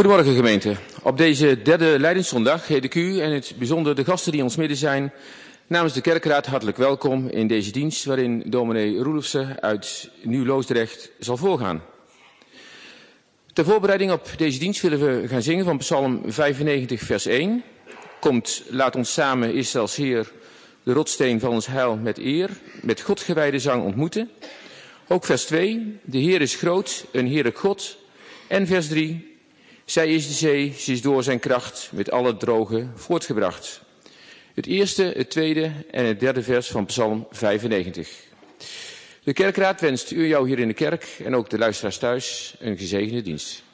Goedemorgen gemeente. Op deze derde Leidenszondag heet ik u en in het bijzonder de gasten die in ons midden zijn namens de kerkraad hartelijk welkom in deze dienst waarin dominee Roelofse uit Nieuw-Loosdrecht zal voorgaan. Ter voorbereiding op deze dienst willen we gaan zingen van Psalm 95 vers 1. Komt, laat ons samen Israëls Heer, de rotsteen van ons heil met eer, met God gewijde zang ontmoeten. Ook vers 2, de Heer is groot, een heerlijk God. En vers 3, zij is de zee, ze is door zijn kracht met al het droge voortgebracht. Het eerste, het tweede en het derde vers van Psalm 95. De kerkraad wenst u en jou hier in de kerk en ook de luisteraars thuis een gezegende dienst.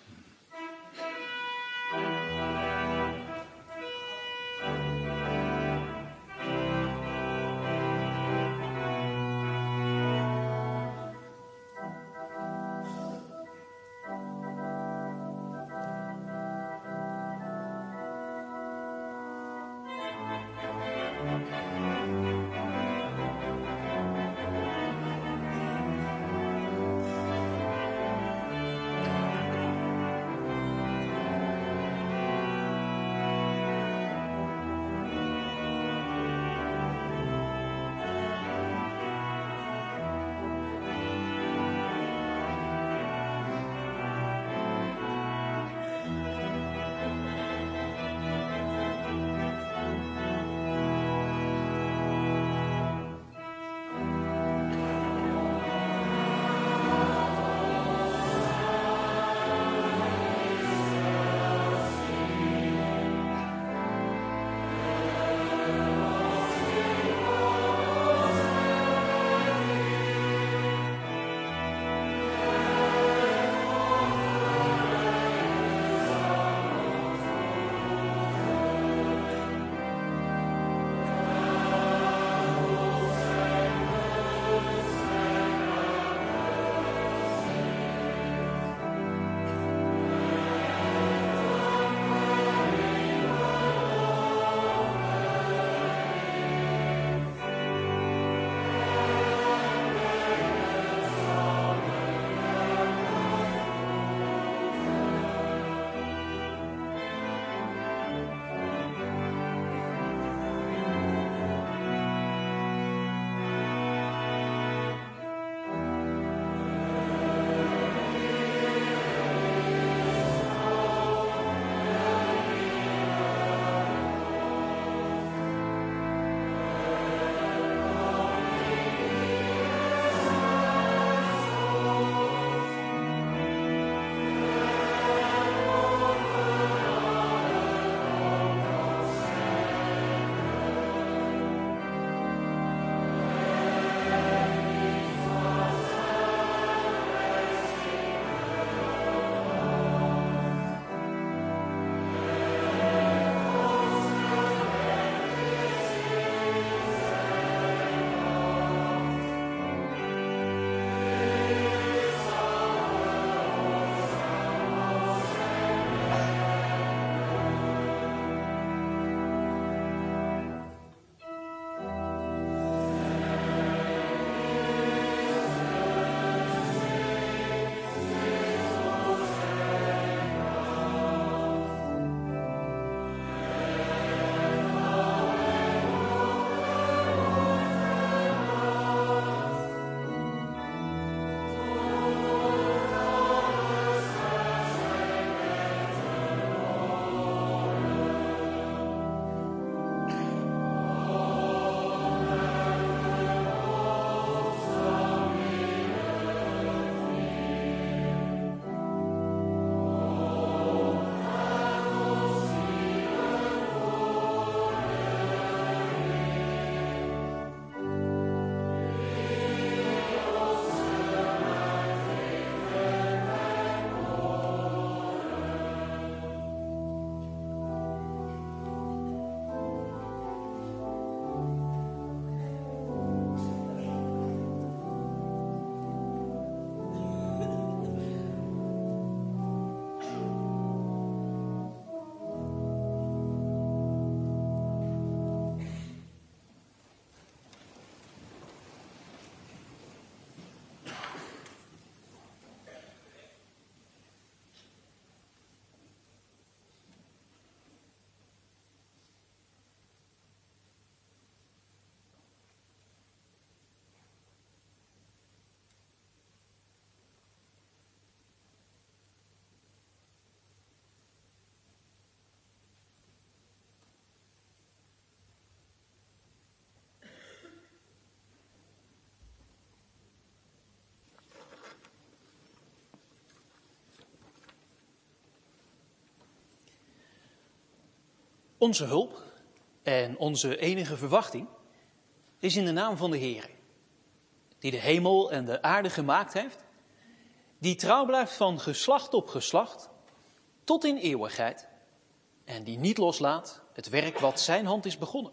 Onze hulp en onze enige verwachting is in de naam van de Heer, die de hemel en de aarde gemaakt heeft, die trouw blijft van geslacht op geslacht tot in eeuwigheid en die niet loslaat het werk wat zijn hand is begonnen.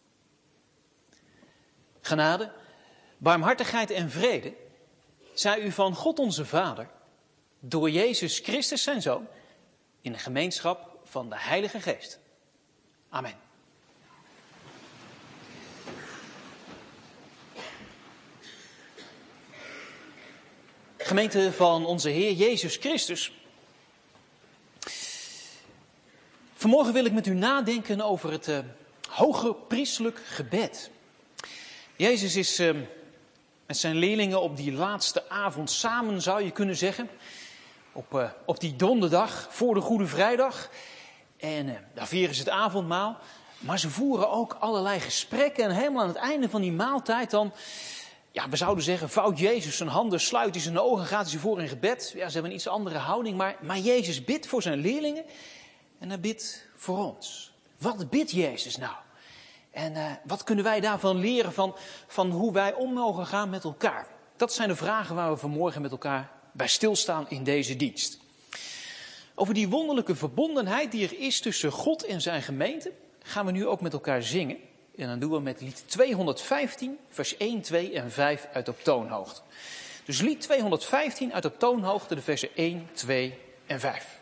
Genade, barmhartigheid en vrede zij u van God onze Vader, door Jezus Christus zijn Zoon, in de gemeenschap van de Heilige Geest. Amen. Gemeente van onze Heer Jezus Christus. Vanmorgen wil ik met u nadenken over het hoge priestelijk gebed. Jezus is met zijn leerlingen op die laatste avond samen, zou je kunnen zeggen. Op die donderdag voor de Goede Vrijdag. En daar vieren ze het avondmaal. Maar ze voeren ook allerlei gesprekken. En helemaal aan het einde van die maaltijd dan, ja, we zouden zeggen, vouwt Jezus zijn handen, sluit hij zijn ogen, gaat hij ze voor in gebed. Ja, ze hebben een iets andere houding. Maar Jezus bidt voor zijn leerlingen. En hij bidt voor ons. Wat bidt Jezus nou? En wat kunnen wij daarvan leren van hoe wij om mogen gaan met elkaar? Dat zijn de vragen waar we vanmorgen met elkaar bij stilstaan in deze dienst. Over die wonderlijke verbondenheid die er is tussen God en zijn gemeente gaan we nu ook met elkaar zingen. En dan doen we met lied 215, vers 1, 2 en 5 uit op toonhoogte. Dus lied 215 uit op toonhoogte, de versen 1, 2 en 5.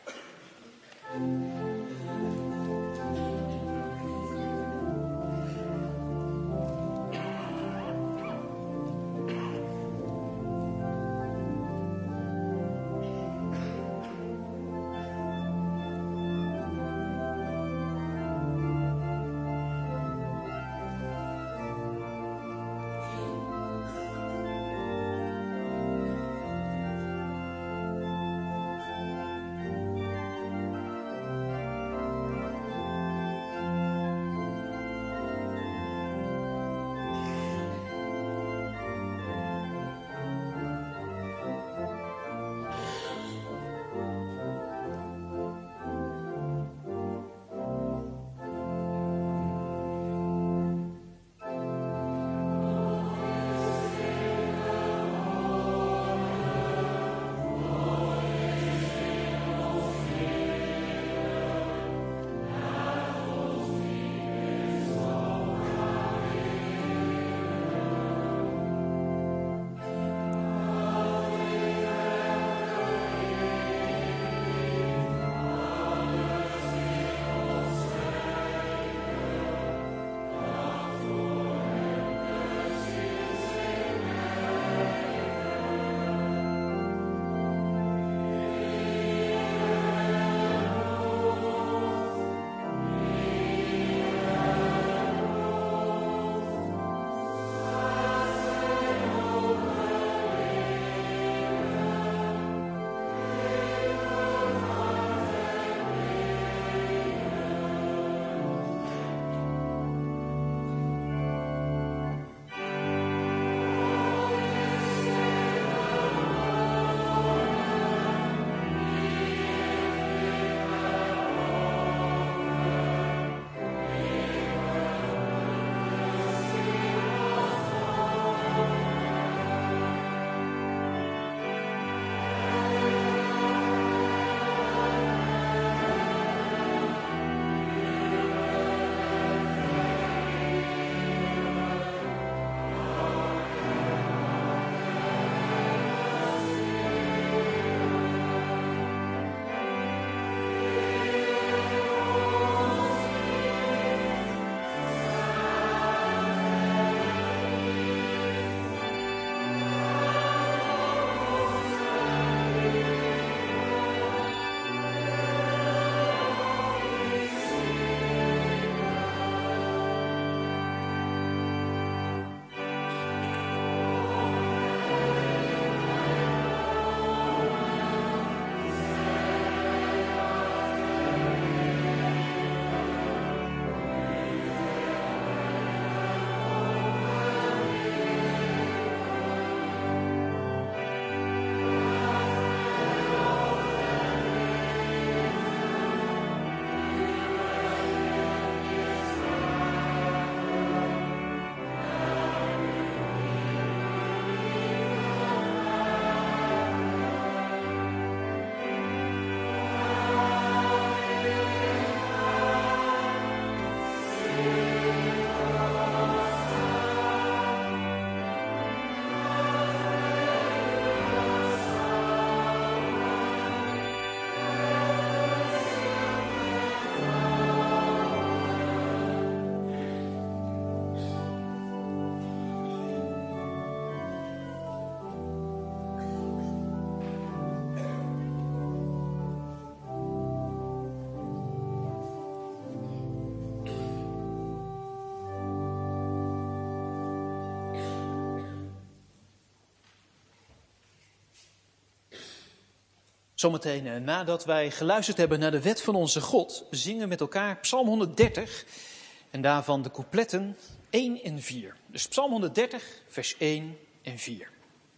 Zometeen nadat wij geluisterd hebben naar de wet van onze God, zingen we met elkaar Psalm 130 en daarvan de coupletten 1 en 4. Dus Psalm 130, vers 1 en 4.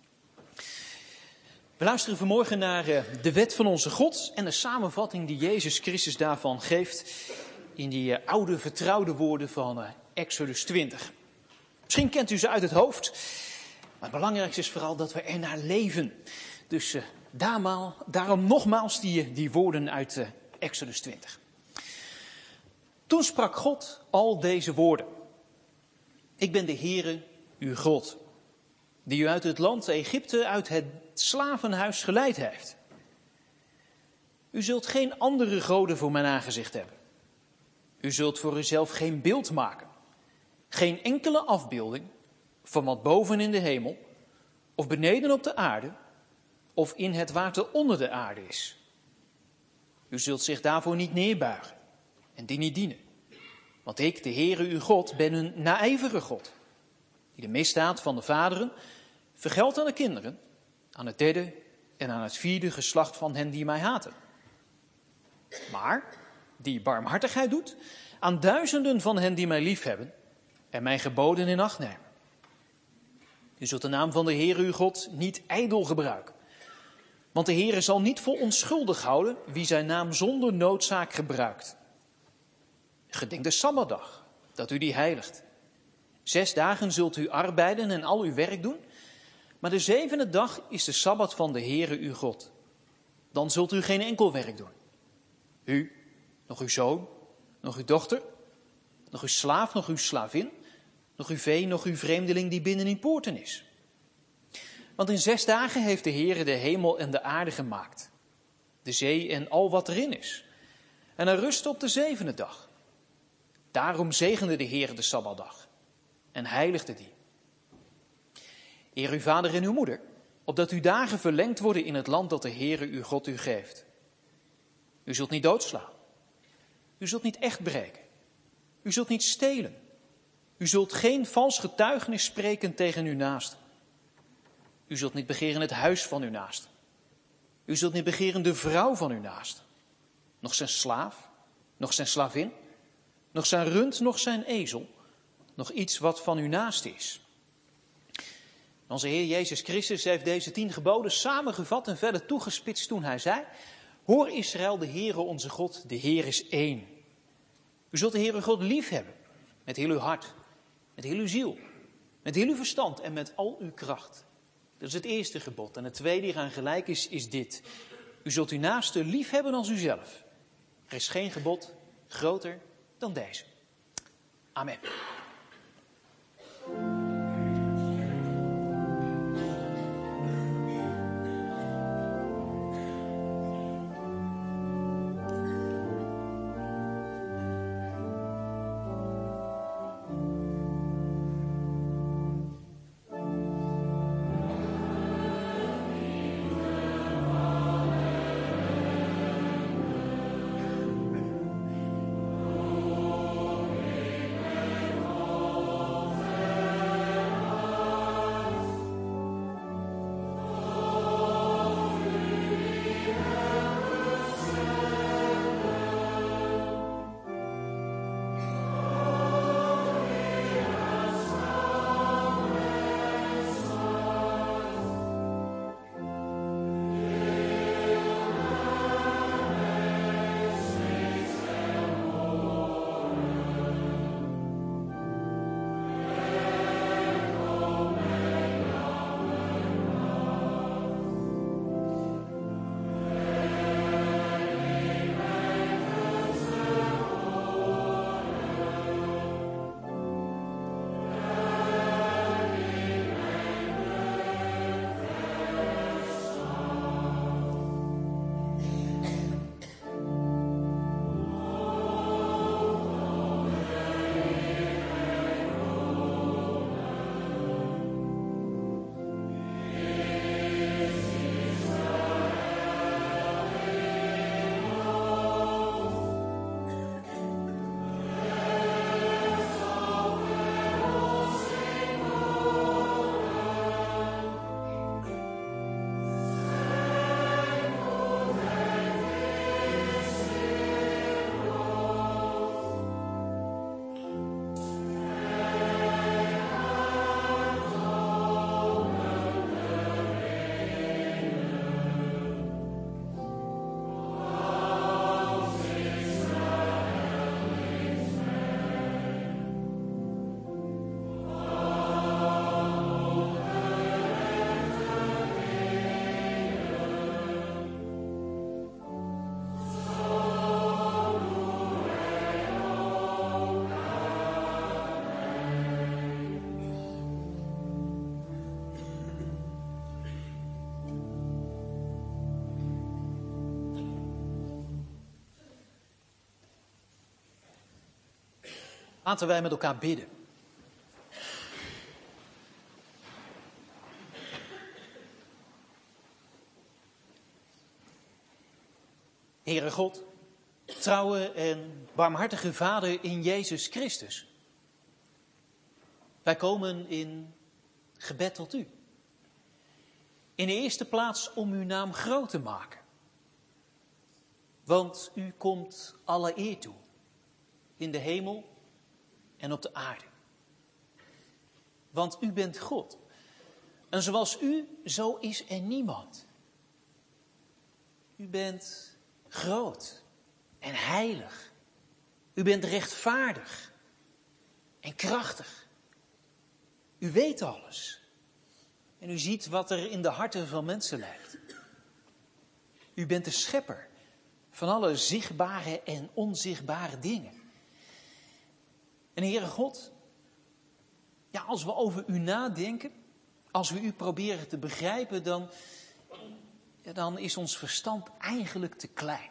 We luisteren vanmorgen naar de wet van onze God en de samenvatting die Jezus Christus daarvan geeft in die oude vertrouwde woorden van Exodus 20. Misschien kent u ze uit het hoofd, maar het belangrijkste is vooral dat we ernaar leven. Dus daarom nogmaals die woorden uit Exodus 20. Toen sprak God al deze woorden. Ik ben de Heere, uw God, die u uit het land Egypte, uit het slavenhuis geleid heeft. U zult geen andere goden voor mijn aangezicht hebben. U zult voor uzelf geen beeld maken. Geen enkele afbeelding van wat boven in de hemel, of beneden op de aarde, of in het water onder de aarde is. U zult zich daarvoor niet neerbuigen en die niet dienen. Want ik, de Heere uw God, ben een naijverige God, die de misdaad van de vaderen vergeldt aan de kinderen, aan het derde en aan het vierde geslacht van hen die mij haten. Maar die barmhartigheid doet aan duizenden van hen die mij liefhebben en mijn geboden in acht nemen. U zult de naam van de Heere uw God niet ijdel gebruiken. Want de Heere zal niet voor onschuldig houden wie zijn naam zonder noodzaak gebruikt. Gedenk de Sabbatdag, dat u die heiligt. 6 dagen zult u arbeiden en al uw werk doen. Maar de 7e dag is de Sabbat van de Heere uw God. Dan zult u geen enkel werk doen. U, nog uw zoon, nog uw dochter, nog uw slaaf, nog uw slavin, nog uw vee, nog uw vreemdeling die binnen in poorten is. Want in 6 dagen heeft de Heere de hemel en de aarde gemaakt, de zee en al wat erin is. En hij rustte op de 7e dag. Daarom zegende de Heere de Sabbatdag en heiligde die. Eer uw vader en uw moeder, opdat uw dagen verlengd worden in het land dat de Heere uw God u geeft. U zult niet doodslaan. U zult niet echt breken. U zult niet stelen. U zult geen vals getuigenis spreken tegen uw naaste. U zult niet begeren het huis van uw naaste. U zult niet begeren de vrouw van uw naaste. Nog zijn slaaf, nog zijn slavin, nog zijn rund, nog zijn ezel, nog iets wat van uw naaste is. Onze Heer Jezus Christus heeft deze 10 geboden samengevat en verder toegespitst toen hij zei: Hoor Israël, de Heere onze God, de Heer is één. U zult de Heere God lief hebben, met heel uw hart, met heel uw ziel, met heel uw verstand en met al uw kracht. Dat is het eerste gebod. En het tweede hieraan gelijk is dit. U zult uw naaste lief hebben als uzelf. Er is geen gebod groter dan deze. Amen. Laten wij met elkaar bidden. Heere God, trouwe en barmhartige Vader in Jezus Christus. Wij komen in gebed tot u. In de eerste plaats om uw naam groot te maken. Want u komt alle eer toe. In de hemel en op de aarde. Want u bent God. En zoals u, zo is er niemand. U bent groot en heilig. U bent rechtvaardig en krachtig. U weet alles. En u ziet wat er in de harten van mensen leeft. U bent de schepper van alle zichtbare en onzichtbare dingen. En Heere God, ja, als we over u nadenken, als we u proberen te begrijpen, dan is ons verstand eigenlijk te klein.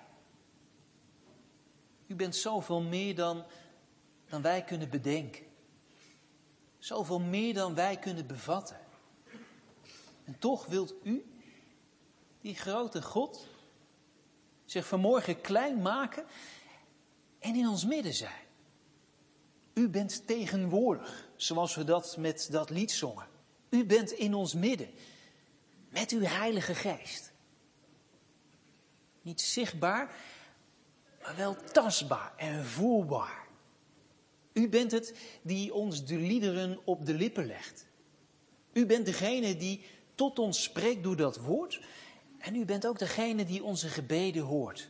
U bent zoveel meer dan wij kunnen bedenken. Zoveel meer dan wij kunnen bevatten. En toch wilt u, die grote God, zich vanmorgen klein maken en in ons midden zijn. U bent tegenwoordig, zoals we dat met dat lied zongen. U bent in ons midden, met uw Heilige Geest. Niet zichtbaar, maar wel tastbaar en voelbaar. U bent het die ons de liederen op de lippen legt. U bent degene die tot ons spreekt door dat woord. En u bent ook degene die onze gebeden hoort.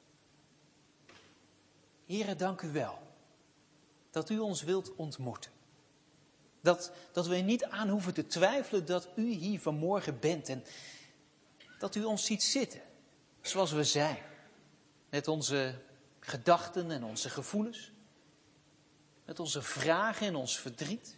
Heere, dank u wel dat u ons wilt ontmoeten. Dat we er niet aan hoeven te twijfelen dat u hier vanmorgen bent. En dat u ons ziet zitten zoals we zijn. Met onze gedachten en onze gevoelens. Met onze vragen en ons verdriet.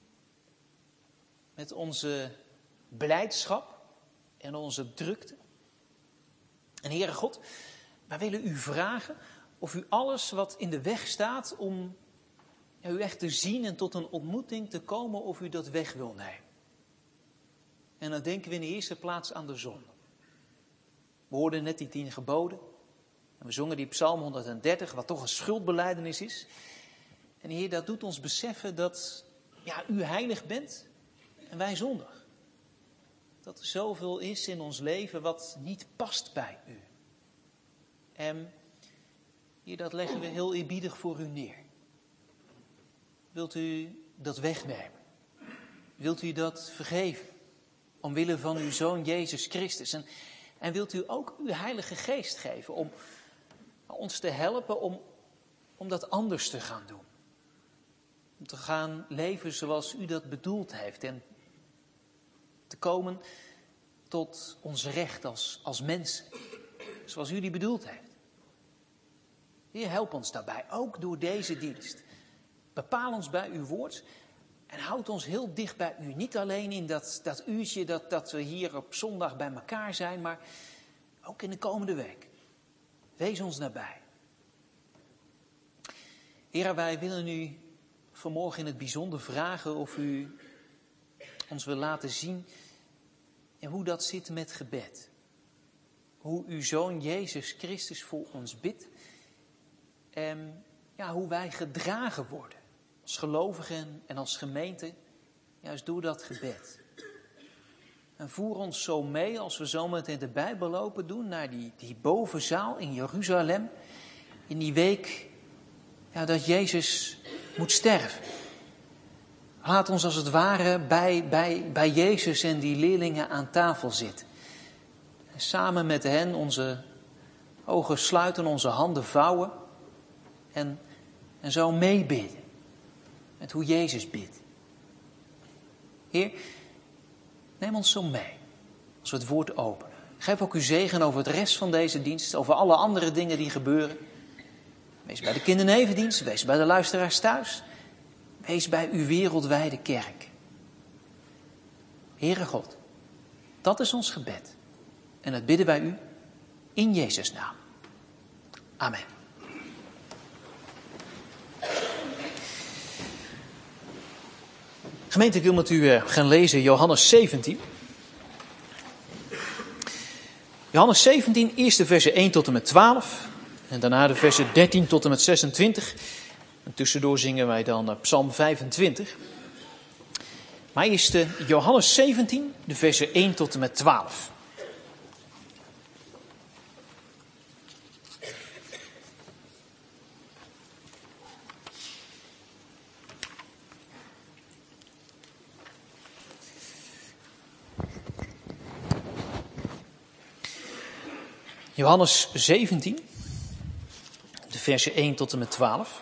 Met onze blijdschap en onze drukte. En Heere God, wij willen u vragen of u alles wat in de weg staat om u echt te zien en tot een ontmoeting te komen, of u dat weg wil nemen. En dan denken we in de eerste plaats aan de zonde. We hoorden net die 10 geboden. En we zongen die Psalm 130, wat toch een schuldbelijdenis is. En Heer, dat doet ons beseffen dat u heilig bent en wij zondig. Dat er zoveel is in ons leven wat niet past bij u. En Heer, dat leggen we heel eerbiedig voor u neer. Wilt u dat wegnemen? Wilt u dat vergeven? Omwille van uw Zoon Jezus Christus. En wilt u ook uw Heilige Geest geven om ons te helpen om dat anders te gaan doen. Om te gaan leven zoals u dat bedoeld heeft. En te komen tot ons recht als mensen. Zoals u die bedoeld heeft. Heer, help ons daarbij, ook door deze dienst. Bepaal ons bij uw woord en houd ons heel dicht bij u. Niet alleen in dat uurtje dat we hier op zondag bij elkaar zijn, maar ook in de komende week. Wees ons nabij. Heer, wij willen u vanmorgen in het bijzonder vragen of u ons wil laten zien en hoe dat zit met gebed. Hoe uw Zoon Jezus Christus voor ons bidt en hoe wij gedragen worden. Als gelovigen en als gemeente, juist door dat gebed. En voer ons zo mee als we zometeen de Bijbel open doen naar die bovenzaal in Jeruzalem. In die week dat Jezus moet sterven. Laat ons als het ware bij Jezus en die leerlingen aan tafel zitten. En samen met hen onze ogen sluiten, onze handen vouwen. En zo meebidden. Met hoe Jezus bidt. Heer, neem ons zo mee. Als we het woord openen. Geef ook uw zegen over het rest van deze dienst. Over alle andere dingen die gebeuren. Wees bij de kindernevendienst. Wees bij de luisteraars thuis. Wees bij uw wereldwijde kerk. Heere God, dat is ons gebed. En dat bidden wij u in Jezus' naam. Amen. Gemeente, ik wil met u gaan lezen Johannes 17. Johannes 17, eerst de versen 1 tot en met 12. En daarna de versen 13 tot en met 26. En tussendoor zingen wij dan Psalm 25. Maar eerst Johannes 17, de versen 1 tot en met 12. Johannes 17, de versen 1 tot en met 12.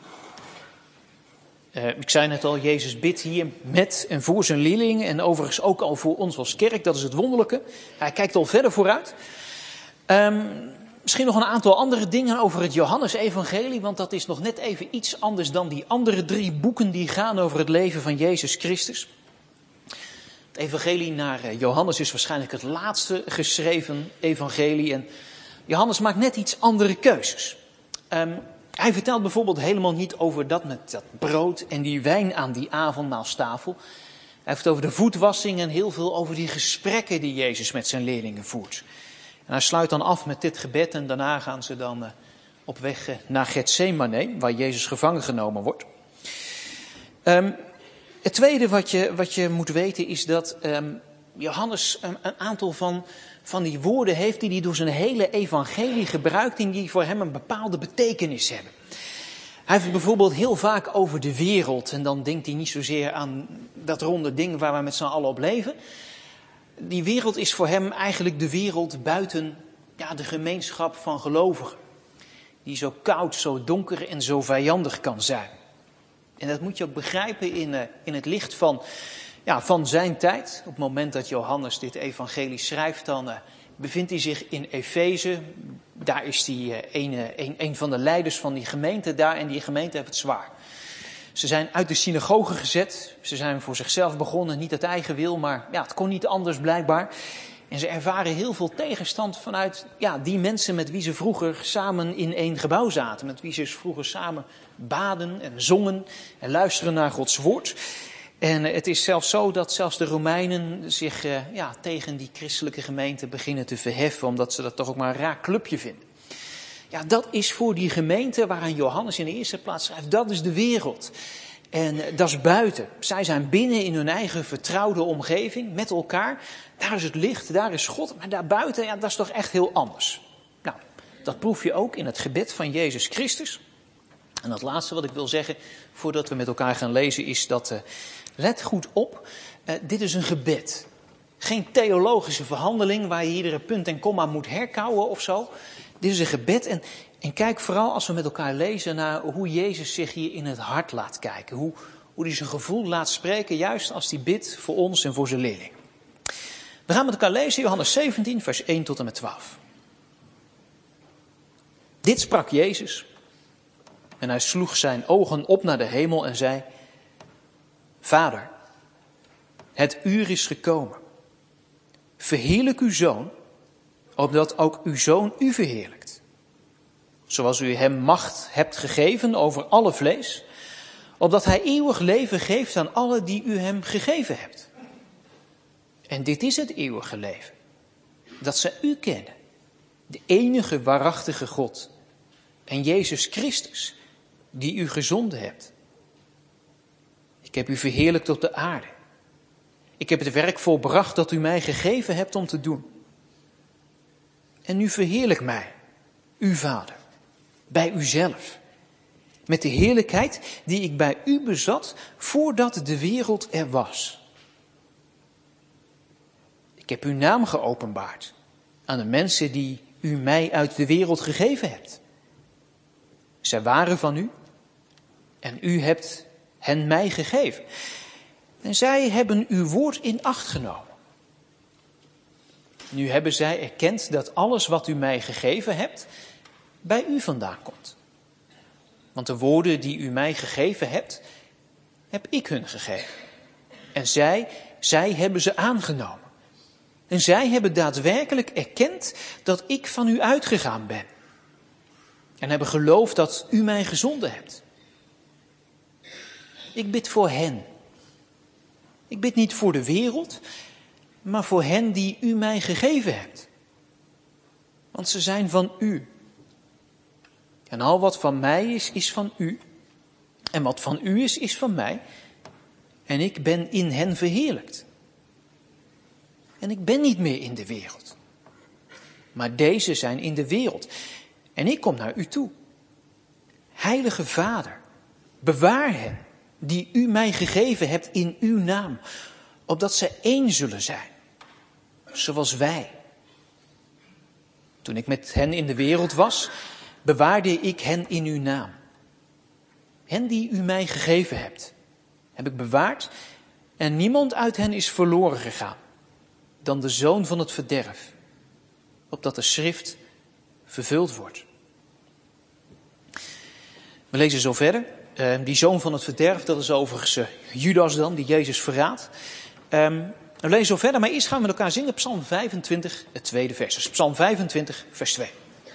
Ik zei net al, Jezus bidt hier met en voor zijn leerlingen en overigens ook al voor ons als kerk. Dat is het wonderlijke. Hij kijkt al verder vooruit. Misschien nog een aantal andere dingen over het Johannes-evangelie, want dat is nog net even iets anders dan die andere 3 boeken die gaan over het leven van Jezus Christus. Het evangelie naar Johannes is waarschijnlijk het laatste geschreven evangelie en Johannes maakt net iets andere keuzes. Hij vertelt bijvoorbeeld helemaal niet over dat met dat brood en die wijn aan die avondmaalstafel. Hij heeft over de voetwassing en heel veel over die gesprekken die Jezus met zijn leerlingen voert. En hij sluit dan af met dit gebed en daarna gaan ze dan op weg naar Getsemane, waar Jezus gevangen genomen wordt. Het tweede wat je moet weten is dat Johannes een aantal van die woorden heeft die hij door zijn hele evangelie gebruikt en die voor hem een bepaalde betekenis hebben. Hij heeft het bijvoorbeeld heel vaak over de wereld en dan denkt hij niet zozeer aan dat ronde ding waar we met z'n allen op leven. Die wereld is voor hem eigenlijk de wereld buiten de gemeenschap van gelovigen. Die zo koud, zo donker en zo vijandig kan zijn. En dat moet je ook begrijpen in het licht van zijn tijd. Op het moment dat Johannes dit evangelie schrijft, dan bevindt hij zich in Efeze. Daar is hij een van de leiders van die gemeente daar en die gemeente heeft het zwaar. Ze zijn uit de synagoge gezet. Ze zijn voor zichzelf begonnen, niet uit eigen wil, maar het kon niet anders blijkbaar. En ze ervaren heel veel tegenstand vanuit die mensen met wie ze vroeger samen in één gebouw zaten. Met wie ze vroeger samen baden en zongen en luisteren naar Gods woord. En het is zelfs zo dat zelfs de Romeinen zich tegen die christelijke gemeente beginnen te verheffen. Omdat ze dat toch ook maar een raar clubje vinden. Ja, dat is voor die gemeente waaraan Johannes in de eerste plaats schrijft, dat is de wereld. En dat is buiten. Zij zijn binnen in hun eigen vertrouwde omgeving met elkaar. Daar is het licht, daar is God. Maar daarbuiten, dat is toch echt heel anders. Nou, dat proef je ook in het gebed van Jezus Christus. En dat laatste wat ik wil zeggen, voordat we met elkaar gaan lezen, is dat, let goed op, dit is een gebed. Geen theologische verhandeling waar je iedere punt en komma moet herkauwen of zo. Dit is een gebed en kijk vooral als we met elkaar lezen naar hoe Jezus zich hier in het hart laat kijken. Hoe hij zijn gevoel laat spreken, juist als hij bidt voor ons en voor zijn leerling. We gaan met elkaar lezen, Johannes 17, vers 1 tot en met 12. Dit sprak Jezus en hij sloeg zijn ogen op naar de hemel en zei: Vader, het uur is gekomen. Verheerlijk uw Zoon, opdat ook uw Zoon u verheerlijkt. Zoals u hem macht hebt gegeven over alle vlees, opdat hij eeuwig leven geeft aan alle die u hem gegeven hebt. En dit is het eeuwige leven, dat zij u kennen, de enige waarachtige God, en Jezus Christus, die u gezonden hebt. Ik heb u verheerlijkt op de aarde. Ik heb het werk volbracht dat u mij gegeven hebt om te doen. En nu verheerlijk mij, uw Vader, bij uzelf, met de heerlijkheid die ik bij u bezat voordat de wereld er was. Ik heb uw naam geopenbaard aan de mensen die u mij uit de wereld gegeven hebt. Zij waren van u en u hebt hen mij gegeven. En zij hebben uw woord in acht genomen. Nu hebben zij erkend dat alles wat u mij gegeven hebt, bij u vandaan komt. Want de woorden die u mij gegeven hebt, heb ik hun gegeven. En zij hebben ze aangenomen. En zij hebben daadwerkelijk erkend dat ik van u uitgegaan ben. En hebben geloofd dat u mij gezonden hebt. Ik bid voor hen, Ik bid niet voor de wereld, maar voor hen die u mij gegeven hebt. Want ze zijn van u. En al wat van mij is, is van u. En wat van u is, is van mij. En ik ben in hen verheerlijkt. En ik ben niet meer in de wereld. Maar deze zijn in de wereld. En ik kom naar u toe. Heilige Vader, bewaar hen die u mij gegeven hebt in uw naam. Opdat zij één zullen zijn. Zoals wij. Toen ik met hen in de wereld was, bewaarde ik hen in uw naam. Hen die u mij gegeven hebt, heb ik bewaard en niemand uit hen is verloren gegaan dan de zoon van het verderf, opdat de schrift vervuld wordt. We lezen zo verder. Die zoon van het verderf, dat is overigens Judas dan, die Jezus verraadt. We lezen zo verder, maar eerst gaan we met elkaar zingen Psalm 25, het tweede vers. Dus Psalm 25, vers 2.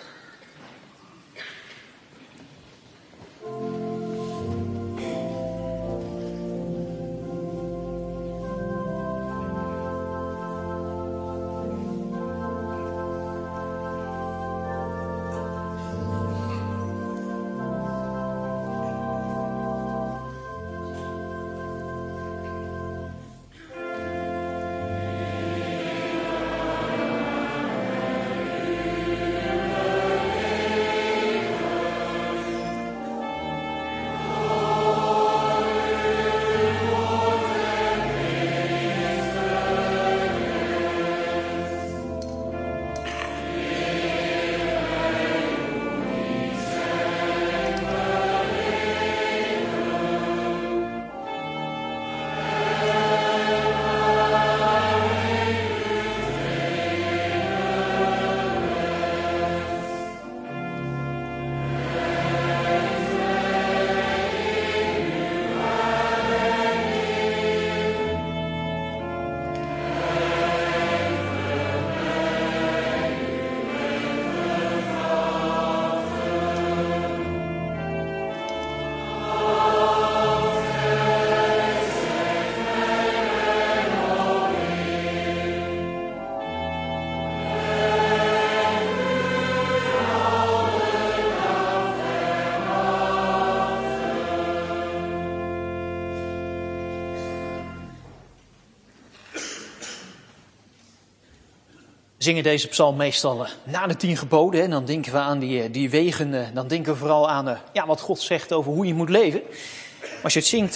We zingen deze psalm meestal na de 10 geboden. En dan denken we aan die wegen. Dan denken we vooral aan wat God zegt over hoe je moet leven. Maar als je het zingt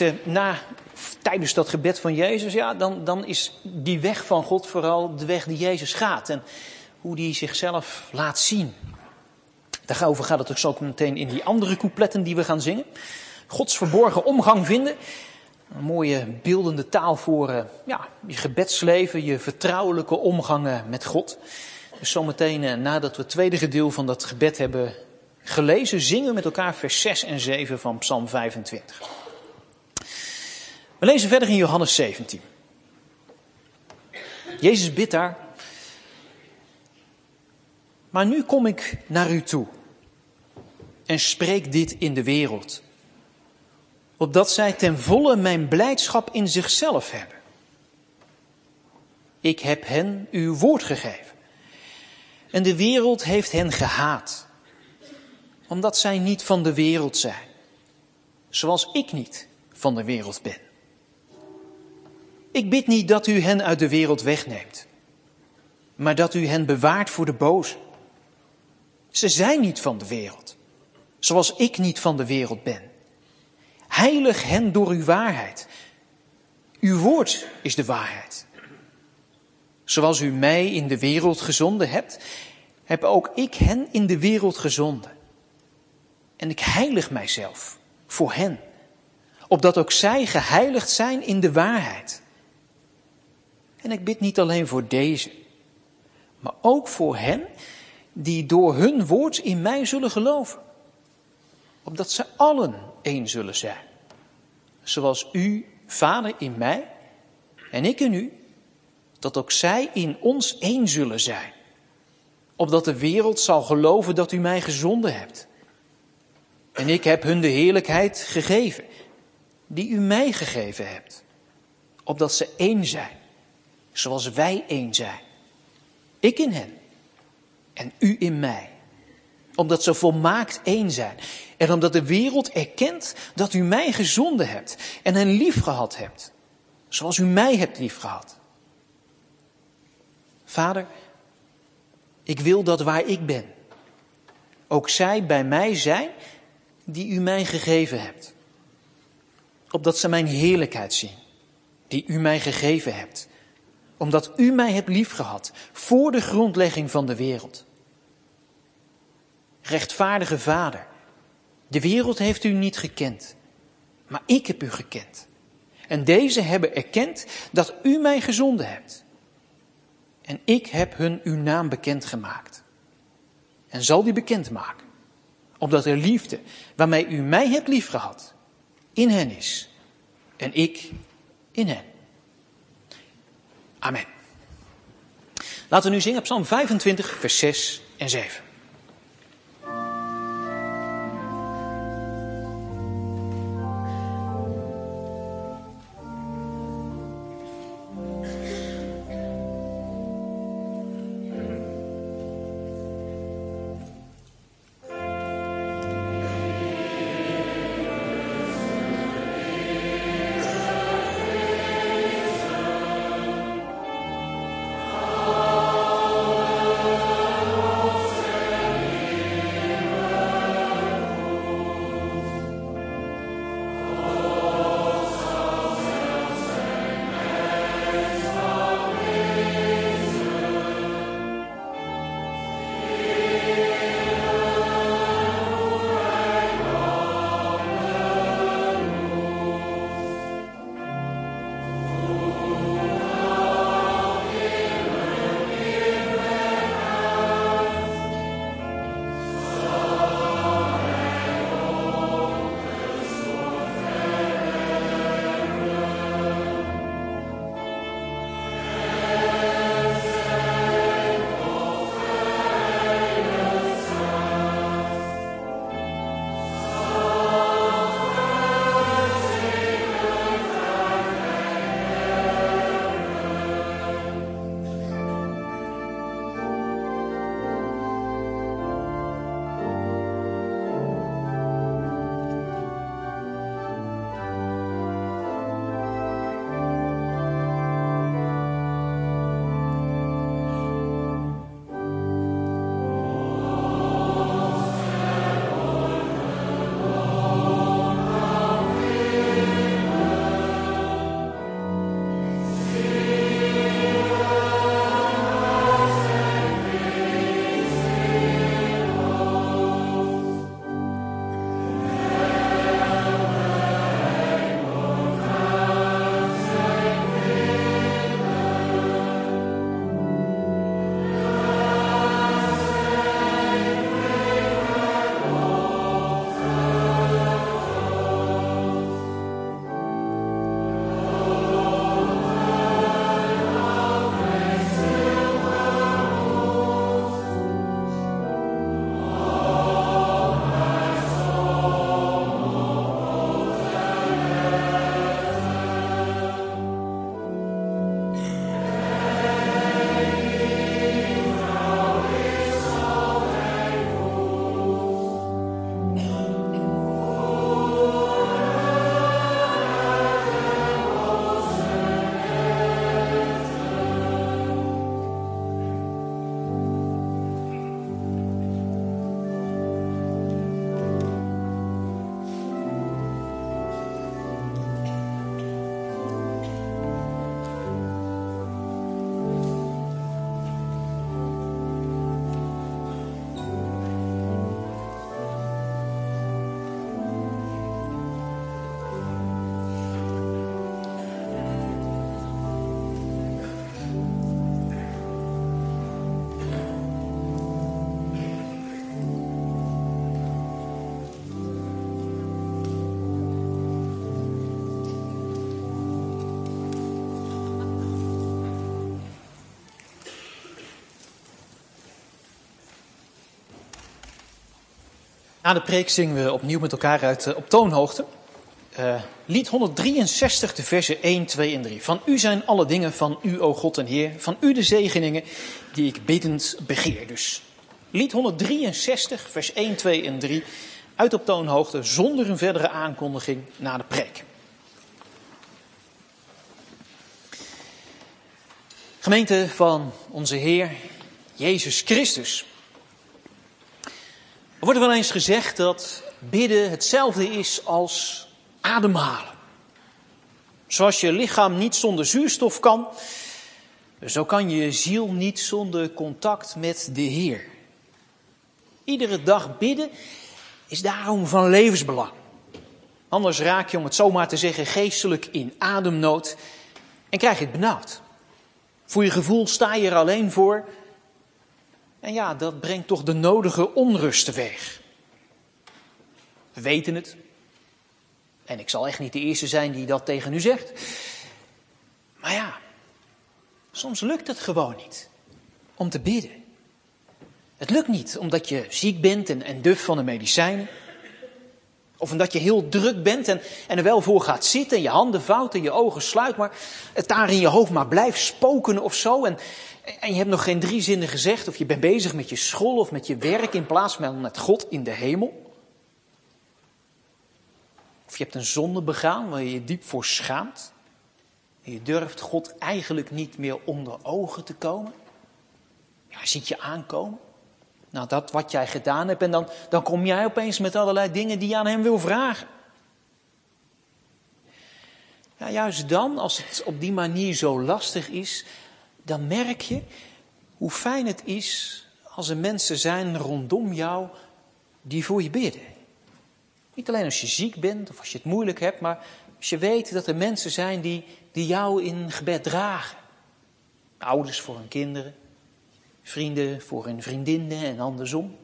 tijdens dat gebed van Jezus, dan is die weg van God vooral de weg die Jezus gaat. En hoe die zichzelf laat zien. Daarover gaat het ook zo meteen in die andere coupletten die we gaan zingen. Gods verborgen omgang vinden. Een mooie beeldende taal voor je gebedsleven, je vertrouwelijke omgang met God. Dus zometeen nadat we het tweede gedeelte van dat gebed hebben gelezen, zingen we met elkaar vers 6 en 7 van Psalm 25. We lezen verder in Johannes 17. Jezus bidt daar: maar nu kom ik naar u toe en spreek dit in de wereld, opdat zij ten volle mijn blijdschap in zichzelf hebben. Ik heb hen uw woord gegeven. En de wereld heeft hen gehaat, omdat zij niet van de wereld zijn, zoals ik niet van de wereld ben. Ik bid niet dat u hen uit de wereld wegneemt, maar dat u hen bewaart voor de boze. Ze zijn niet van de wereld, zoals ik niet van de wereld ben. Heilig hen door uw waarheid. Uw woord is de waarheid. Zoals u mij in de wereld gezonden hebt, heb ook ik hen in de wereld gezonden. En ik heilig mijzelf voor hen, opdat ook zij geheiligd zijn in de waarheid. En ik bid niet alleen voor deze, maar ook voor hen die door hun woord in mij zullen geloven. Opdat ze allen één zullen zijn. Zoals u, Vader, in mij en ik in u, dat ook zij in ons één zullen zijn. Opdat de wereld zal geloven dat u mij gezonden hebt. En ik heb hun de heerlijkheid gegeven, die u mij gegeven hebt. opdat ze één zijn, zoals wij één zijn. Ik in hen en u in mij. Omdat ze volmaakt één zijn. En omdat de wereld erkent dat u mij gezonden hebt en hen liefgehad hebt, zoals u mij hebt liefgehad. Vader, ik wil dat waar ik ben, ook zij bij mij zijn die u mij gegeven hebt. Opdat ze mijn heerlijkheid zien, die u mij gegeven hebt. Omdat u mij hebt liefgehad voor de grondlegging van de wereld. Rechtvaardige Vader, de wereld heeft u niet gekend, maar ik heb u gekend. En deze hebben erkend dat u mij gezonden hebt. En ik heb hun uw naam bekendgemaakt. En zal die bekendmaken, omdat de liefde waarmee u mij hebt liefgehad in hen is. En ik in hen. Amen. Laten we nu zingen op Psalm 25, vers 6 en 7. Na de preek zingen we opnieuw met elkaar uit Op toonhoogte. Lied 163, de versen 1, 2 en 3. Van u zijn alle dingen, van u, o God en Heer. Van u de zegeningen die ik biddend begeer. Dus lied 163, vers 1, 2 en 3. Uit op toonhoogte, zonder een verdere aankondiging na de preek. Gemeente van onze Heer Jezus Christus. Er wordt wel eens gezegd dat bidden hetzelfde is als ademhalen. Zoals je lichaam niet zonder zuurstof kan, zo kan je ziel niet zonder contact met de Heer. Iedere dag bidden is daarom van levensbelang. Anders raak je, om het zomaar te zeggen, geestelijk in ademnood en krijg je het benauwd. Voor je gevoel sta je er alleen voor. En ja, dat brengt toch de nodige onrust teweeg. We weten het. En ik zal echt niet de eerste zijn die dat tegen u zegt. Maar ja, soms lukt het gewoon niet om te bidden. Het lukt niet omdat je ziek bent en duf van de medicijnen. Of omdat je heel druk bent en er wel voor gaat zitten en je handen vouwt en je ogen sluit. Maar het daar in je hoofd maar blijft spoken of zo. En je hebt nog geen 3 zinnen gezegd. Of je bent bezig met je school of met je werk in plaats van met God in de hemel. Of je hebt een zonde begaan waar je je diep voor schaamt. En je durft God eigenlijk niet meer onder ogen te komen. Ja, hij ziet je aankomen. Nou, dat wat jij gedaan hebt en dan kom jij opeens met allerlei dingen die je aan hem wil vragen. Ja, juist dan, als het op die manier zo lastig is, dan merk je hoe fijn het is als er mensen zijn rondom jou die voor je bidden. Niet alleen als je ziek bent of als je het moeilijk hebt, maar als je weet dat er mensen zijn die jou in gebed dragen. Ouders voor hun kinderen, vrienden voor hun vriendinnen en andersom.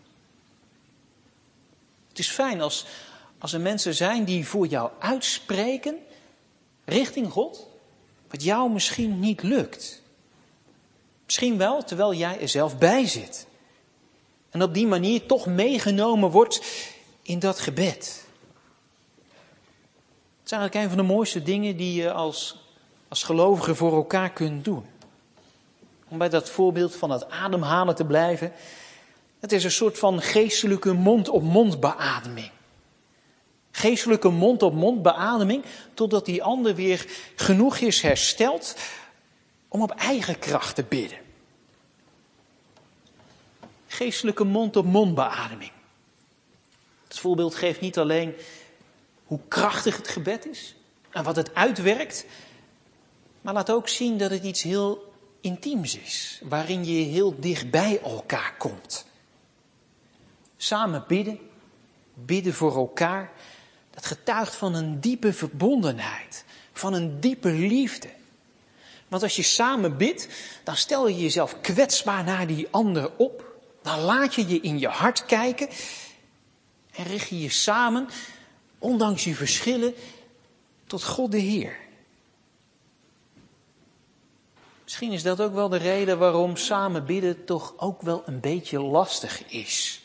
Het is fijn als er mensen zijn die voor jou uitspreken richting God, wat jou misschien niet lukt. Misschien wel terwijl jij er zelf bij zit. En op die manier toch meegenomen wordt in dat gebed. Het is eigenlijk een van de mooiste dingen die je als gelovige voor elkaar kunt doen. Om bij dat voorbeeld van het ademhalen te blijven. Het is een soort van geestelijke mond-op-mond beademing. Geestelijke mond-op-mond beademing totdat die ander weer genoeg is hersteld om op eigen kracht te bidden. Geestelijke mond-op-mond beademing. Het voorbeeld geeft niet alleen hoe krachtig het gebed is en wat het uitwerkt, maar laat ook zien dat het iets heel intiems is, waarin je heel dicht bij elkaar komt. Samen bidden voor elkaar, dat getuigt van een diepe verbondenheid, van een diepe liefde. Want als je samen bidt, dan stel je jezelf kwetsbaar naar die ander op. Dan laat je je in je hart kijken en richt je je samen, ondanks je verschillen, tot God de Heer. Misschien is dat ook wel de reden waarom samen bidden toch ook wel een beetje lastig is.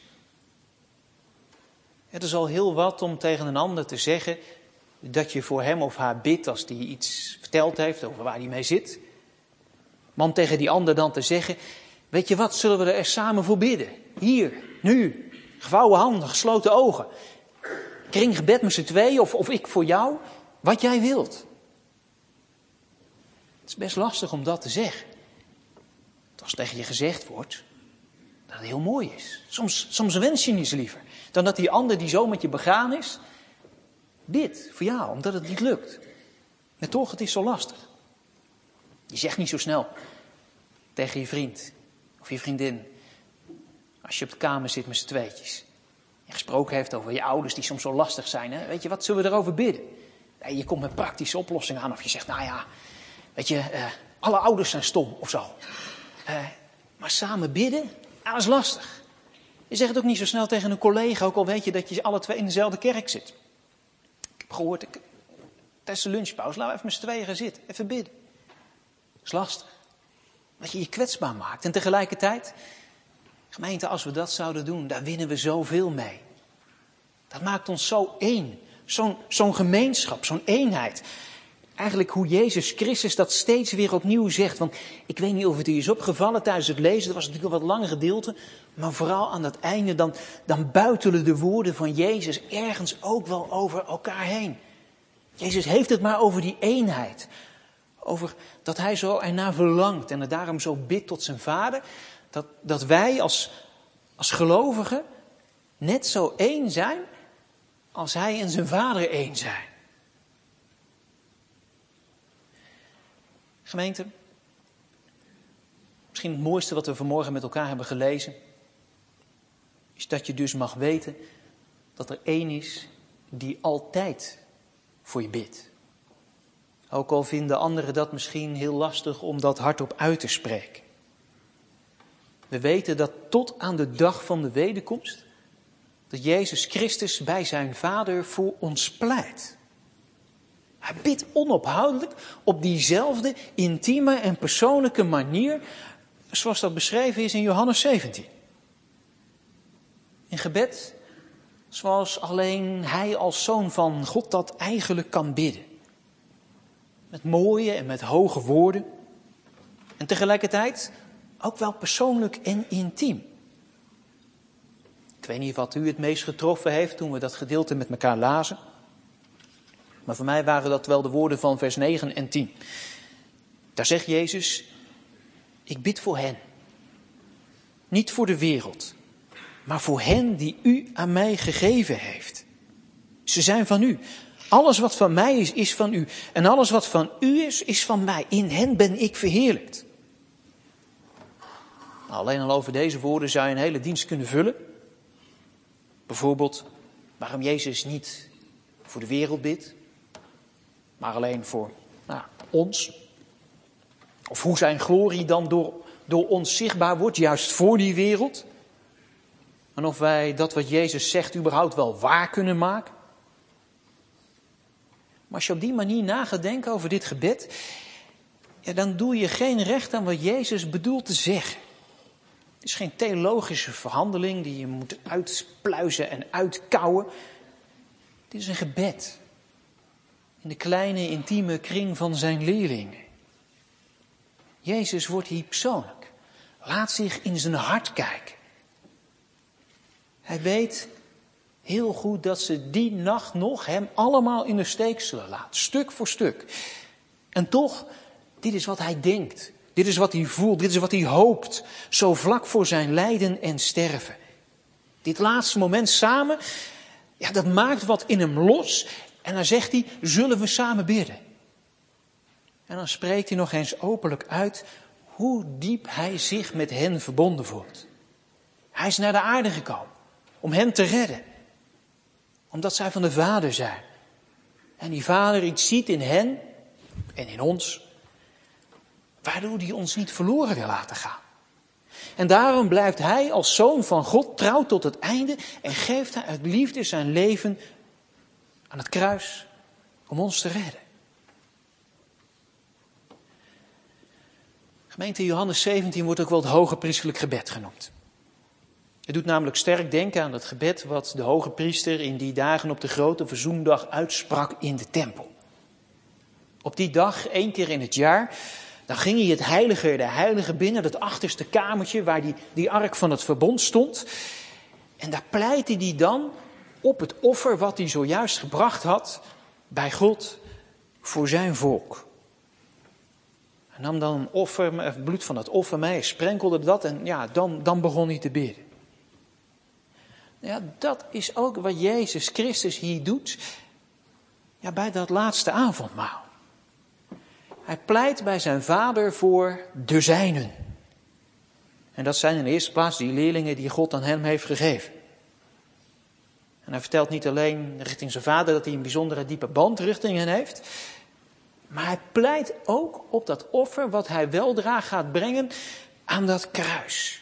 Het is al heel wat om tegen een ander te zeggen dat je voor hem of haar bidt als die iets verteld heeft over waar hij mee zit. Maar om tegen die ander dan te zeggen, weet je wat, zullen we er samen voor bidden? Hier, nu, gevouwen handen, gesloten ogen. Kringgebed met z'n tweeën of ik voor jou, wat jij wilt. Het is best lastig om dat te zeggen. Als tegen je gezegd wordt dat het heel mooi is. Soms wens je niets liever dan dat die ander die zo met je begaan is, bidt voor jou, omdat het niet lukt. En toch, het is zo lastig. Je zegt niet zo snel tegen je vriend of je vriendin, als je op de kamer zit met z'n tweetjes, en gesproken heeft over je ouders die soms zo lastig zijn. Hè? Weet je wat, zullen we erover bidden? Nee, je komt met praktische oplossingen aan of je zegt, nou ja, weet je, alle ouders zijn stom of zo. Maar samen bidden, dat is lastig. Je zegt het ook niet zo snel tegen een collega, ook al weet je dat je alle twee in dezelfde kerk zit. Ik heb gehoord, tijdens de lunchpauze, laten we even met z'n tweeën gaan zitten, even bidden. Dat is lastig. Dat je je kwetsbaar maakt. En tegelijkertijd, gemeente, als we dat zouden doen, daar winnen we zoveel mee. Dat maakt ons zo één, Zo'n gemeenschap, zo'n eenheid. Eigenlijk hoe Jezus Christus dat steeds weer opnieuw zegt. Want ik weet niet of het u is opgevallen tijdens het lezen. Dat was natuurlijk een wat lang gedeelte. Maar vooral aan het einde dan buitelen de woorden van Jezus ergens ook wel over elkaar heen. Jezus heeft het maar over die eenheid. Over dat hij zo ernaar verlangt en het daarom zo bidt tot zijn Vader. Dat wij als gelovigen net zo één zijn als hij en zijn Vader één zijn. Gemeente, misschien het mooiste wat we vanmorgen met elkaar hebben gelezen, is dat je dus mag weten dat er één is die altijd voor je bidt. Ook al vinden anderen dat misschien heel lastig om dat hardop uit te spreken. We weten dat tot aan de dag van de wederkomst, dat Jezus Christus bij zijn Vader voor ons pleit. Hij bidt onophoudelijk op diezelfde intieme en persoonlijke manier zoals dat beschreven is in Johannes 17. In gebed zoals alleen hij als Zoon van God dat eigenlijk kan bidden. Met mooie en met hoge woorden. En tegelijkertijd ook wel persoonlijk en intiem. Ik weet niet wat u het meest getroffen heeft toen we dat gedeelte met elkaar lazen. Maar voor mij waren dat wel de woorden van vers 9 en 10. Daar zegt Jezus, ik bid voor hen. Niet voor de wereld, maar voor hen die u aan mij gegeven heeft. Ze zijn van u. Alles wat van mij is, is van u. En alles wat van u is van mij. In hen ben ik verheerlijkt. Nou, alleen al over deze woorden zou je een hele dienst kunnen vullen. Bijvoorbeeld waarom Jezus niet voor de wereld bidt, maar alleen voor ons. Of hoe zijn glorie dan door ons zichtbaar wordt, juist voor die wereld. En of wij dat wat Jezus zegt überhaupt wel waar kunnen maken. Maar als je op die manier na gaat denken over dit gebed, dan doe je geen recht aan wat Jezus bedoelt te zeggen. Het is geen theologische verhandeling die je moet uitpluizen en uitkouwen. Het is een gebed. In de kleine intieme kring van zijn leerlingen. Jezus wordt hier persoonlijk. Laat zich in zijn hart kijken. Hij weet heel goed dat ze die nacht nog hem allemaal in de steek zullen laten. Stuk voor stuk. En toch, dit is wat hij denkt. Dit is wat hij voelt. Dit is wat hij hoopt. Zo vlak voor zijn lijden en sterven. Dit laatste moment samen, dat maakt wat in hem los. En dan zegt hij, zullen we samen bidden? En dan spreekt hij nog eens openlijk uit hoe diep hij zich met hen verbonden voelt. Hij is naar de aarde gekomen om hen te redden. Omdat zij van de Vader zijn. En die Vader iets ziet in hen en in ons, waardoor hij ons niet verloren wil laten gaan. En daarom blijft hij als Zoon van God trouw tot het einde en geeft hij uit liefde zijn leven aan het kruis om ons te redden. Gemeente, Johannes 17 wordt ook wel het hoge priesterlijk gebed genoemd. Het doet namelijk sterk denken aan het gebed wat de hoge priester in die dagen op de grote verzoendag uitsprak in de tempel. Op die dag, 1 keer in het jaar, dan ging hij het heilige der heiligen binnen, dat achterste kamertje waar die ark van het verbond stond. En daar pleitte hij dan op het offer wat hij zojuist gebracht had bij God voor zijn volk. Hij nam dan een offer, het bloed van het offer mee, sprenkelde dat en dan begon hij te bidden. Ja, dat is ook wat Jezus Christus hier doet bij dat laatste avondmaal. Hij pleit bij zijn Vader voor de zijnen. En dat zijn in de eerste plaats die leerlingen die God aan hem heeft gegeven. En hij vertelt niet alleen richting zijn Vader dat hij een bijzondere diepe band richting hen heeft. Maar hij pleit ook op dat offer wat hij weldra gaat brengen aan dat kruis.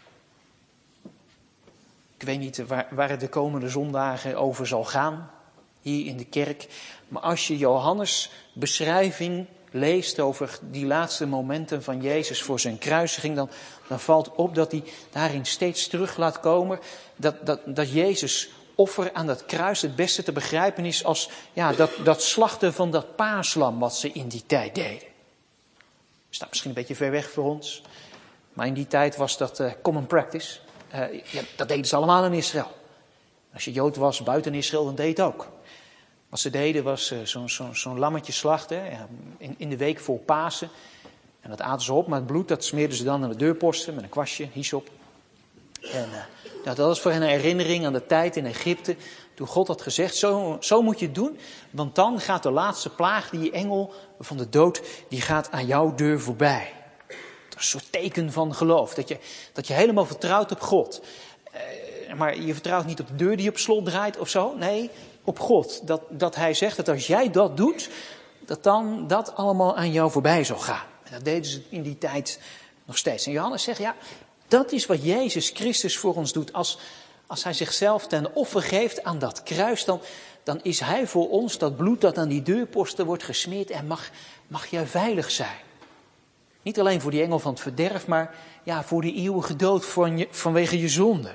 Ik weet niet waar het de komende zondagen over zal gaan, hier in de kerk. Maar als je Johannes' beschrijving leest over die laatste momenten van Jezus voor zijn kruisiging, dan valt op dat hij daarin steeds terug laat komen dat Jezus offer aan dat kruis het beste te begrijpen is als dat slachten van dat paaslam wat ze in die tijd deden. Staat misschien een beetje ver weg voor ons, maar in die tijd was dat common practice. Dat deden ze allemaal in Israël. Als je Jood was buiten Israël, dan deed het ook. Wat ze deden was zo'n lammetje slachten in de week voor Pasen. En dat aten ze op, maar het bloed dat smeerden ze dan aan de deurposten met een kwastje, hyssop. En dat was voor hen een herinnering aan de tijd in Egypte. Toen God had gezegd, zo moet je het doen. Want dan gaat de laatste plaag, die engel van de dood, die gaat aan jouw deur voorbij. Dat is een soort teken van geloof. Dat je helemaal vertrouwt op God. Maar je vertrouwt niet op de deur die op slot draait of zo. Nee, op God. Dat hij zegt dat als jij dat doet, dat dan dat allemaal aan jou voorbij zal gaan. En dat deden ze in die tijd nog steeds. En Johannes zegt, dat is wat Jezus Christus voor ons doet. Als hij zichzelf ten offer geeft aan dat kruis, dan is hij voor ons dat bloed dat aan die deurposten wordt gesmeerd en mag jij veilig zijn. Niet alleen voor die engel van het verderf, maar voor die eeuwige dood vanwege je zonde.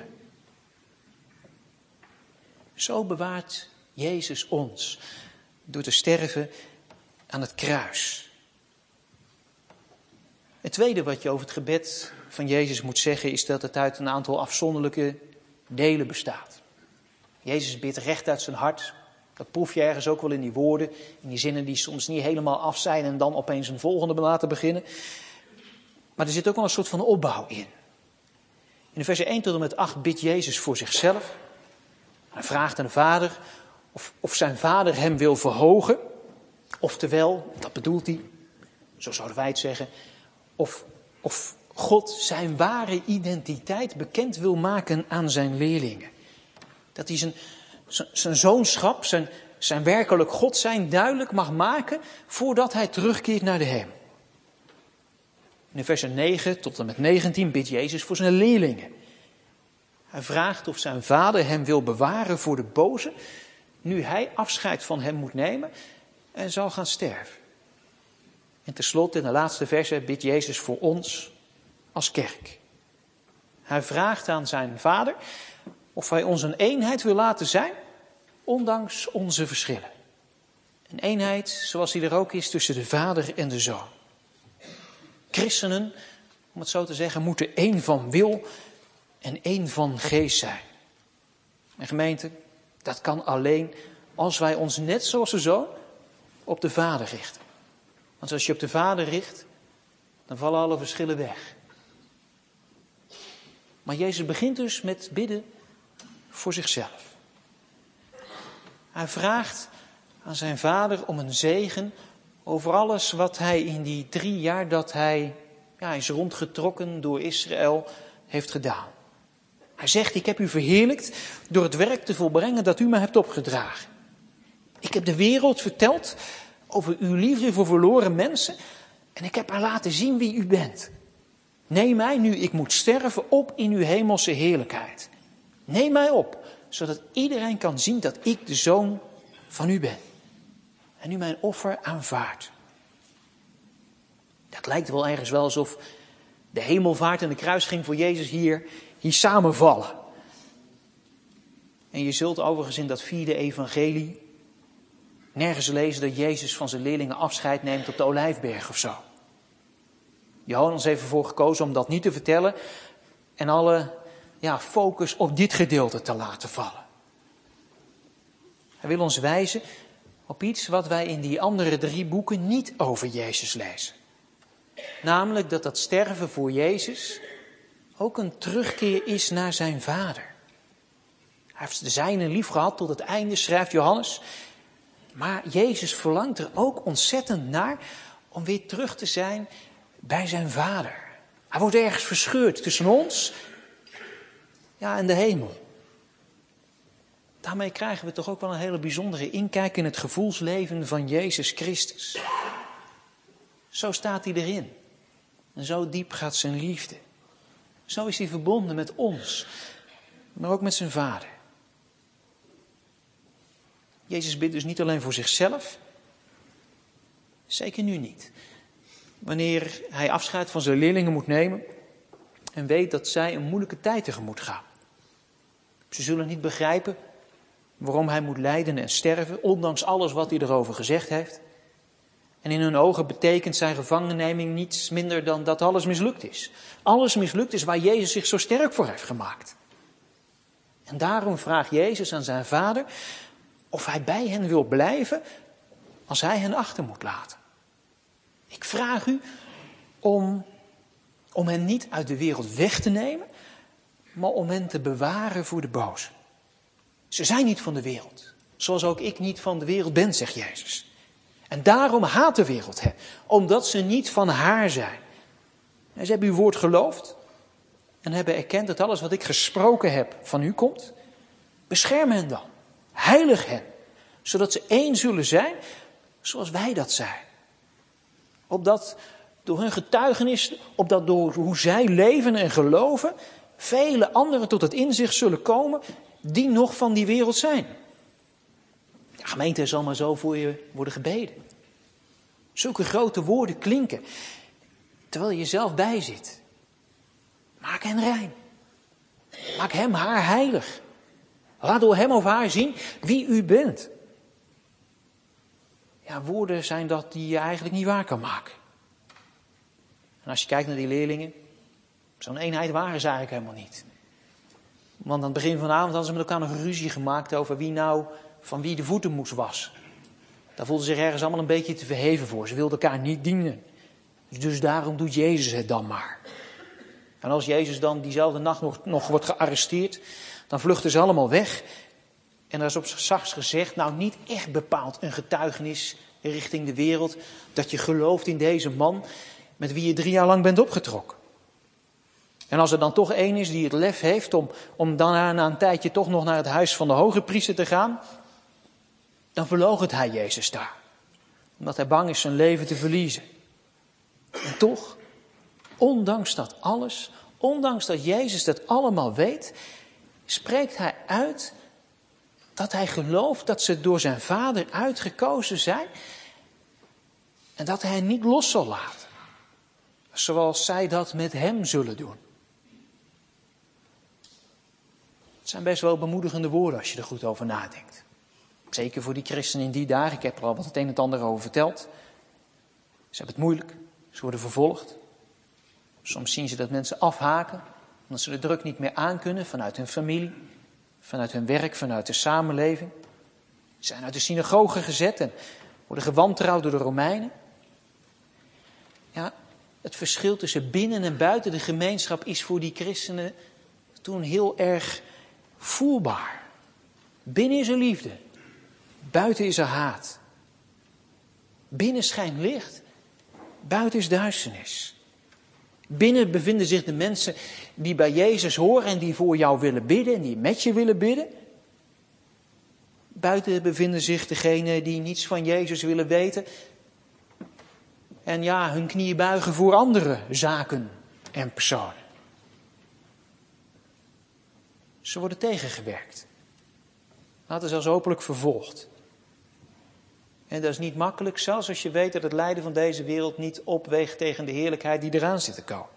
Zo bewaart Jezus ons door te sterven aan het kruis. Het tweede wat je over het gebed van Jezus moet zeggen is dat het uit een aantal afzonderlijke delen bestaat. Jezus bidt recht uit zijn hart. Dat proef je ergens ook wel in die woorden, in die zinnen die soms niet helemaal af zijn en dan opeens een volgende laten beginnen. Maar er zit ook wel een soort van opbouw in. In de versen 1 tot en met 8 bidt Jezus voor zichzelf. Hij vraagt aan de Vader of zijn Vader hem wil verhogen. Oftewel, dat bedoelt hij, zo zouden wij het zeggen, of God zijn ware identiteit bekend wil maken aan zijn leerlingen. Dat hij zijn zoonschap, zijn werkelijk God zijn duidelijk mag maken voordat hij terugkeert naar de hemel. In de versen 9 tot en met 19 bidt Jezus voor zijn leerlingen. Hij vraagt of zijn Vader hem wil bewaren voor de boze, nu hij afscheid van hem moet nemen en zal gaan sterven. En tenslotte in de laatste versen bidt Jezus voor ons als kerk. Hij vraagt aan zijn Vader of hij ons een eenheid wil laten zijn, ondanks onze verschillen. Een eenheid zoals die er ook is tussen de Vader en de Zoon. Christenen, om het zo te zeggen, moeten één van wil en één van geest zijn. En gemeente, dat kan alleen als wij ons net zoals de Zoon op de Vader richten. Want als je op de Vader richt, dan vallen alle verschillen weg. Maar Jezus begint dus met bidden voor zichzelf. Hij vraagt aan zijn Vader om een zegen over alles wat hij in die 3 jaar dat hij is rondgetrokken door Israël heeft gedaan. Hij zegt, ik heb u verheerlijkt door het werk te volbrengen dat u me hebt opgedragen. Ik heb de wereld verteld over uw liefde voor verloren mensen en ik heb haar laten zien wie u bent. Neem mij nu ik moet sterven op in uw hemelse heerlijkheid. Neem mij op, zodat iedereen kan zien dat ik de Zoon van u ben. En u mijn offer aanvaardt. Dat lijkt wel ergens wel alsof de hemelvaart en de kruising voor Jezus hier samenvallen. En je zult overigens in dat 4e evangelie nergens lezen dat Jezus van zijn leerlingen afscheid neemt op de Olijfberg of zo. Johannes heeft ervoor gekozen om dat niet te vertellen en alle focus op dit gedeelte te laten vallen. Hij wil ons wijzen op iets wat wij in die andere 3 boeken niet over Jezus lezen. Namelijk dat sterven voor Jezus ook een terugkeer is naar zijn Vader. Hij heeft de zijnen lief gehad tot het einde, schrijft Johannes. Maar Jezus verlangt er ook ontzettend naar om weer terug te zijn bij zijn Vader. Hij wordt ergens verscheurd tussen ons en de hemel. Daarmee krijgen we toch ook wel een hele bijzondere inkijk in het gevoelsleven van Jezus Christus. Zo staat hij erin. En zo diep gaat zijn liefde. Zo is hij verbonden met ons, maar ook met zijn Vader. Jezus bidt dus niet alleen voor zichzelf, zeker nu niet. Wanneer hij afscheid van zijn leerlingen moet nemen en weet dat zij een moeilijke tijd tegemoet gaan. Ze zullen niet begrijpen waarom hij moet lijden en sterven, ondanks alles wat hij erover gezegd heeft. En in hun ogen betekent zijn gevangenneming niets minder dan dat alles mislukt is. Alles mislukt is waar Jezus zich zo sterk voor heeft gemaakt. En daarom vraagt Jezus aan zijn Vader of hij bij hen wil blijven als hij hen achter moet laten. Ik vraag u om hen niet uit de wereld weg te nemen, maar om hen te bewaren voor de boze. Ze zijn niet van de wereld, zoals ook ik niet van de wereld ben, zegt Jezus. En daarom haat de wereld hen, omdat ze niet van haar zijn. En ze hebben uw woord geloofd en hebben erkend dat alles wat ik gesproken heb van u komt. Bescherm hen dan, heilig hen, zodat ze één zullen zijn zoals wij dat zijn. Opdat door hun getuigenis, opdat door hoe zij leven en geloven, vele anderen tot het inzicht zullen komen die nog van die wereld zijn. De gemeente zal maar zo voor je worden gebeden. Zulke grote woorden klinken, terwijl je zelf bij zit. Maak hen rein. Maak hem haar heilig. Laat door hem of haar zien wie u bent. Ja, woorden zijn dat die je eigenlijk niet waar kan maken. En als je kijkt naar die leerlingen, zo'n eenheid waren ze eigenlijk helemaal niet. Want aan het begin van de avond hadden ze met elkaar nog een ruzie gemaakt over wie nou van wie de voeten moest wassen. Daar voelden ze zich ergens allemaal een beetje te verheven voor. Ze wilden elkaar niet dienen. Dus daarom doet Jezus het dan maar. En als Jezus dan diezelfde nacht nog wordt gearresteerd, dan vluchten ze allemaal weg. En daar is op zachts gezegd, nou niet echt bepaald een getuigenis richting de wereld, dat je gelooft in deze man met wie je 3 jaar lang bent opgetrokken. En als er dan toch één is die het lef heeft om dan na een tijdje toch nog naar het huis van de hoge priester te gaan, dan verloochent hij Jezus daar. Omdat hij bang is zijn leven te verliezen. En toch, ondanks dat alles, ondanks dat Jezus dat allemaal weet, spreekt hij uit dat hij gelooft dat ze door zijn Vader uitgekozen zijn en dat hij hen niet los zal laten. Zoals zij dat met hem zullen doen. Het zijn best wel bemoedigende woorden als je er goed over nadenkt. Zeker voor die christenen in die dagen. Ik heb er al wat het een en het ander over verteld. Ze hebben het moeilijk. Ze worden vervolgd. Soms zien ze dat mensen afhaken. Omdat ze de druk niet meer aankunnen vanuit hun familie. Vanuit hun werk, vanuit de samenleving. Ze zijn uit de synagoge gezet en worden gewantrouwd door de Romeinen. Ja, het verschil tussen binnen en buiten de gemeenschap is voor die christenen toen heel erg voelbaar. Binnen is er liefde. Buiten is er haat. Binnen schijnt licht. Buiten is duisternis. Binnen bevinden zich de mensen die bij Jezus horen en die voor jou willen bidden en die met je willen bidden. Buiten bevinden zich degenen die niets van Jezus willen weten. En ja, hun knieën buigen voor andere zaken en personen. Ze worden tegengewerkt. Laten zelfs hopelijk vervolgd. En dat is niet makkelijk, zelfs als je weet dat het lijden van deze wereld niet opweegt tegen de heerlijkheid die eraan zit te komen.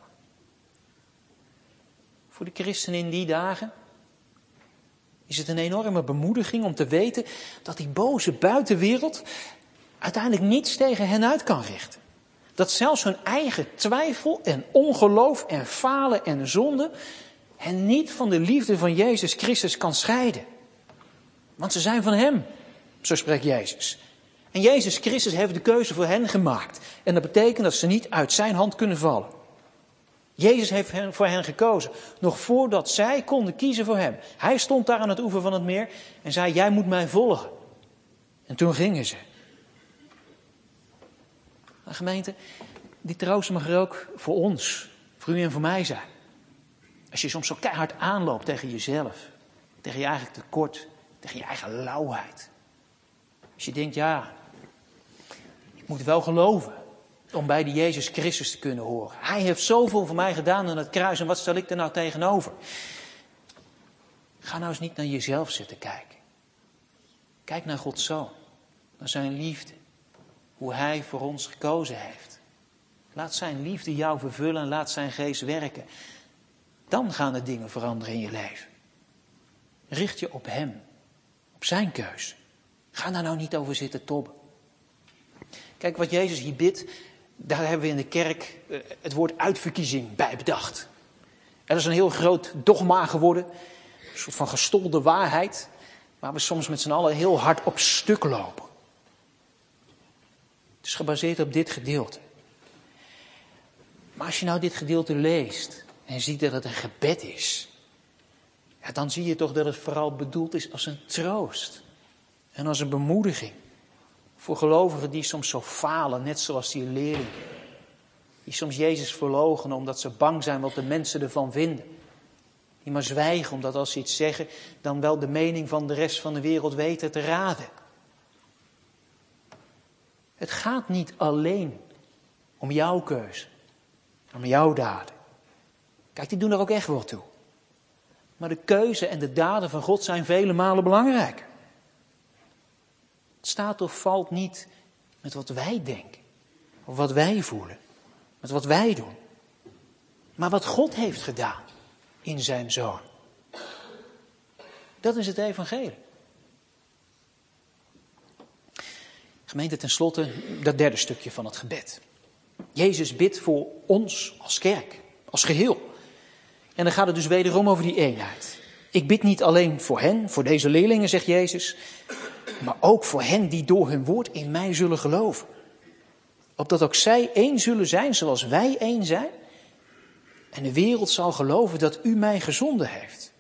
Voor de christenen in die dagen is het een enorme bemoediging om te weten dat die boze buitenwereld uiteindelijk niets tegen hen uit kan richten. Dat zelfs hun eigen twijfel en ongeloof en falen en zonde hen niet van de liefde van Jezus Christus kan scheiden. Want ze zijn van hem, zo spreekt Jezus. En Jezus Christus heeft de keuze voor hen gemaakt. En dat betekent dat ze niet uit zijn hand kunnen vallen. Jezus heeft voor hen gekozen, nog voordat zij konden kiezen voor hem. Hij stond daar aan het oever van het meer en zei, jij moet mij volgen. En toen gingen ze. Nou, gemeente, die troost mag er ook voor ons, voor u en voor mij zijn. Als je soms zo keihard aanloopt tegen jezelf, tegen je eigen tekort, tegen je eigen lauwheid. Als je denkt, ja, ik moet wel geloven om bij die Jezus Christus te kunnen horen. Hij heeft zoveel voor mij gedaan aan het kruis en wat stel ik er nou tegenover? Ga nou eens niet naar jezelf zitten kijken. Kijk naar Gods Zoon, naar zijn liefde, hoe hij voor ons gekozen heeft. Laat zijn liefde jou vervullen en laat zijn geest werken. Dan gaan de dingen veranderen in je leven. Richt je op hem. Op zijn keus. Ga daar nou niet over zitten tobben. Kijk, wat Jezus hier bidt, daar hebben we in de kerk het woord uitverkiezing bij bedacht. Er is een heel groot dogma geworden, een soort van gestolde waarheid, waar we soms met z'n allen heel hard op stuk lopen. Het is gebaseerd op dit gedeelte. Maar als je nou dit gedeelte leest en ziet dat het een gebed is, ja, dan zie je toch dat het vooral bedoeld is als een troost en als een bemoediging. Voor gelovigen die soms zo falen, net zoals die leerlingen. Die soms Jezus verloochenen omdat ze bang zijn wat de mensen ervan vinden. Die maar zwijgen omdat als ze iets zeggen, dan wel de mening van de rest van de wereld weten te raden. Het gaat niet alleen om jouw keuze, om jouw daden. Kijk, die doen er ook echt wel toe. Maar de keuze en de daden van God zijn vele malen belangrijker. Het staat of valt niet met wat wij denken, of wat wij voelen, met wat wij doen. Maar wat God heeft gedaan in zijn Zoon. Dat is het evangelie. Gemeente, tenslotte dat derde stukje van het gebed. Jezus bidt voor ons als kerk, als geheel. En dan gaat het dus wederom over die eenheid. Ik bid niet alleen voor hen, voor deze leerlingen, zegt Jezus, maar ook voor hen die door hun woord in mij zullen geloven. Opdat ook zij één zullen zijn zoals wij één zijn. En de wereld zal geloven dat u mij gezonden heeft.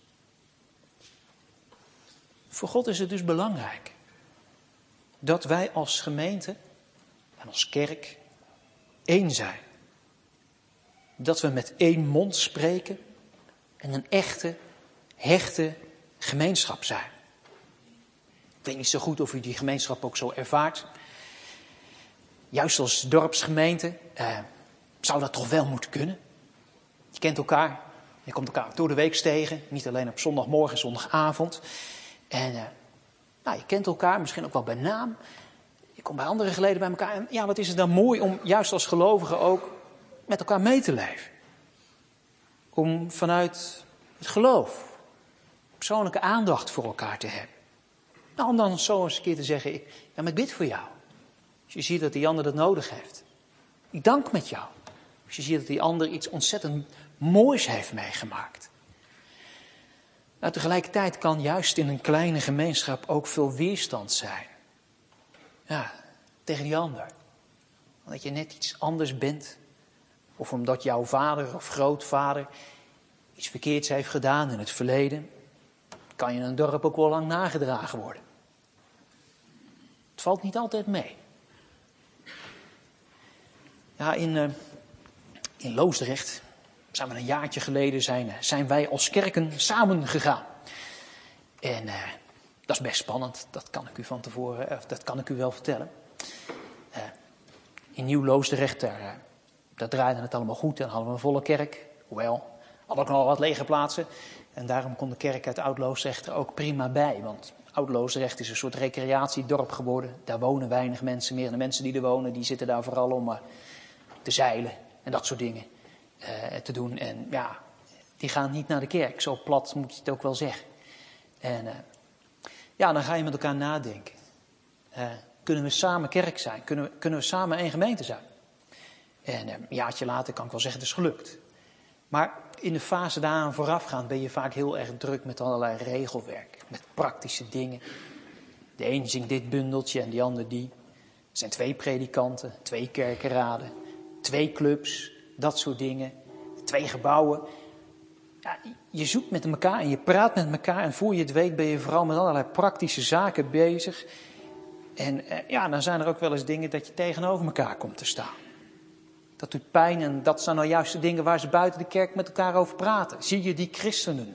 Voor God is het dus belangrijk dat wij als gemeente en als kerk één zijn. Dat we met één mond spreken en een echte, hechte gemeenschap zijn. Ik weet niet zo goed of u die gemeenschap ook zo ervaart. Juist als dorpsgemeente zou dat toch wel moeten kunnen. Je kent elkaar, je komt elkaar door de week tegen. Niet alleen op zondagmorgen, zondagavond. En je kent elkaar, misschien ook wel bij naam. Je komt bij andere geleden bij elkaar. En ja, wat is het dan mooi om juist als gelovigen ook met elkaar mee te leven. Om vanuit het geloof persoonlijke aandacht voor elkaar te hebben. Nou, om dan zo eens een keer te zeggen, maar ik bid voor jou. Als je ziet dat die ander dat nodig heeft. Ik dank met jou. Als je ziet dat die ander iets ontzettend moois heeft meegemaakt. Nou, tegelijkertijd kan juist in een kleine gemeenschap ook veel weerstand zijn. Ja, tegen die ander. Omdat je net iets anders bent. Of omdat jouw vader of grootvader iets verkeerds heeft gedaan in het verleden. Kan je in een dorp ook wel lang nagedragen worden. Het valt niet altijd mee. Ja, in Loosdrecht zijn we een jaartje geleden zijn wij als kerken samen gegaan. En dat is best spannend, dat kan ik u van tevoren, dat kan ik u wel vertellen. In Nieuw-Loosdrecht, daar draaide het allemaal goed en hadden we een volle kerk. Hoewel, hadden ook nog wat lege plaatsen. En daarom kon de kerk uit Oud-Loosdrecht er ook prima bij. Want Oud-Loosdrecht is een soort recreatiedorp geworden. Daar wonen weinig mensen meer. De mensen die er wonen, die zitten daar vooral om te zeilen en dat soort dingen te doen. En ja, die gaan niet naar de kerk. Zo plat moet je het ook wel zeggen. En dan ga je met elkaar nadenken. Kunnen we samen kerk zijn? Kunnen we samen één gemeente zijn? En een jaartje later kan ik wel zeggen, het is gelukt. Maar in de fase daaraan voorafgaand ben je vaak heel erg druk met allerlei regelwerk. Met praktische dingen. De een zingt dit bundeltje en die ander die. Er zijn 2 predikanten, 2 kerkenraden, 2 clubs, dat soort dingen. 2 gebouwen. Ja, je zoekt met elkaar en je praat met elkaar en voor je het weet ben je vooral met allerlei praktische zaken bezig. En dan zijn er ook wel eens dingen dat je tegenover elkaar komt te staan. Dat doet pijn en dat zijn nou juist de dingen waar ze buiten de kerk met elkaar over praten. Zie je die christenen?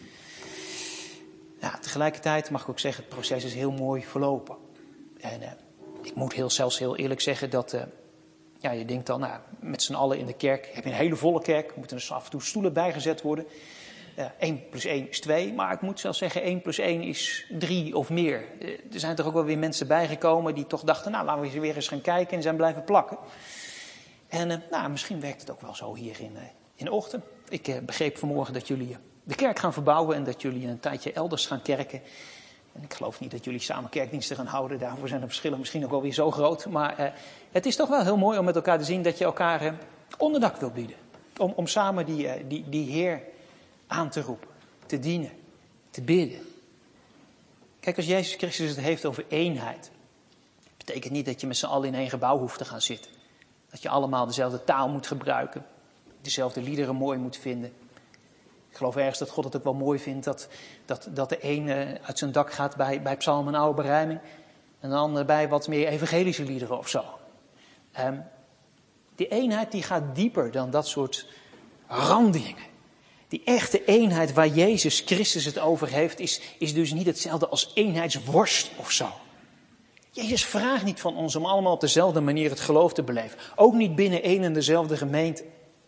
Ja, tegelijkertijd mag ik ook zeggen, het proces is heel mooi verlopen. En ik moet zelfs heel eerlijk zeggen dat je denkt dan, met z'n allen in de kerk heb je een hele volle kerk. Moeten er af en toe stoelen bijgezet worden. 1 + 1 is 2, maar ik moet zelfs zeggen 1 + 1 is 3 of meer. Er zijn toch ook wel weer mensen bijgekomen die toch dachten, laten we weer eens gaan kijken en zijn blijven plakken. En misschien werkt het ook wel zo hier in Ochten. Ik begreep vanmorgen dat jullie de kerk gaan verbouwen en dat jullie een tijdje elders gaan kerken. En ik geloof niet dat jullie samen kerkdiensten gaan houden. Daarvoor zijn de verschillen misschien ook wel weer zo groot. Maar het is toch wel heel mooi om met elkaar te zien dat je elkaar onderdak wil bieden. Om samen die Heer aan te roepen, te dienen, te bidden. Kijk, als Jezus Christus het heeft over eenheid, betekent niet dat je met z'n allen in één gebouw hoeft te gaan zitten. Dat je allemaal dezelfde taal moet gebruiken, dezelfde liederen mooi moet vinden. Ik geloof ergens dat God het ook wel mooi vindt dat de een uit zijn dak gaat bij psalm en oude berijming en de ander bij wat meer evangelische liederen of zo. Die eenheid die gaat dieper dan dat soort randdingen. Die echte eenheid waar Jezus Christus het over heeft, is dus niet hetzelfde als eenheidsworst of zo. Jezus vraagt niet van ons om allemaal op dezelfde manier het geloof te beleven. Ook niet binnen één en dezelfde gemeente.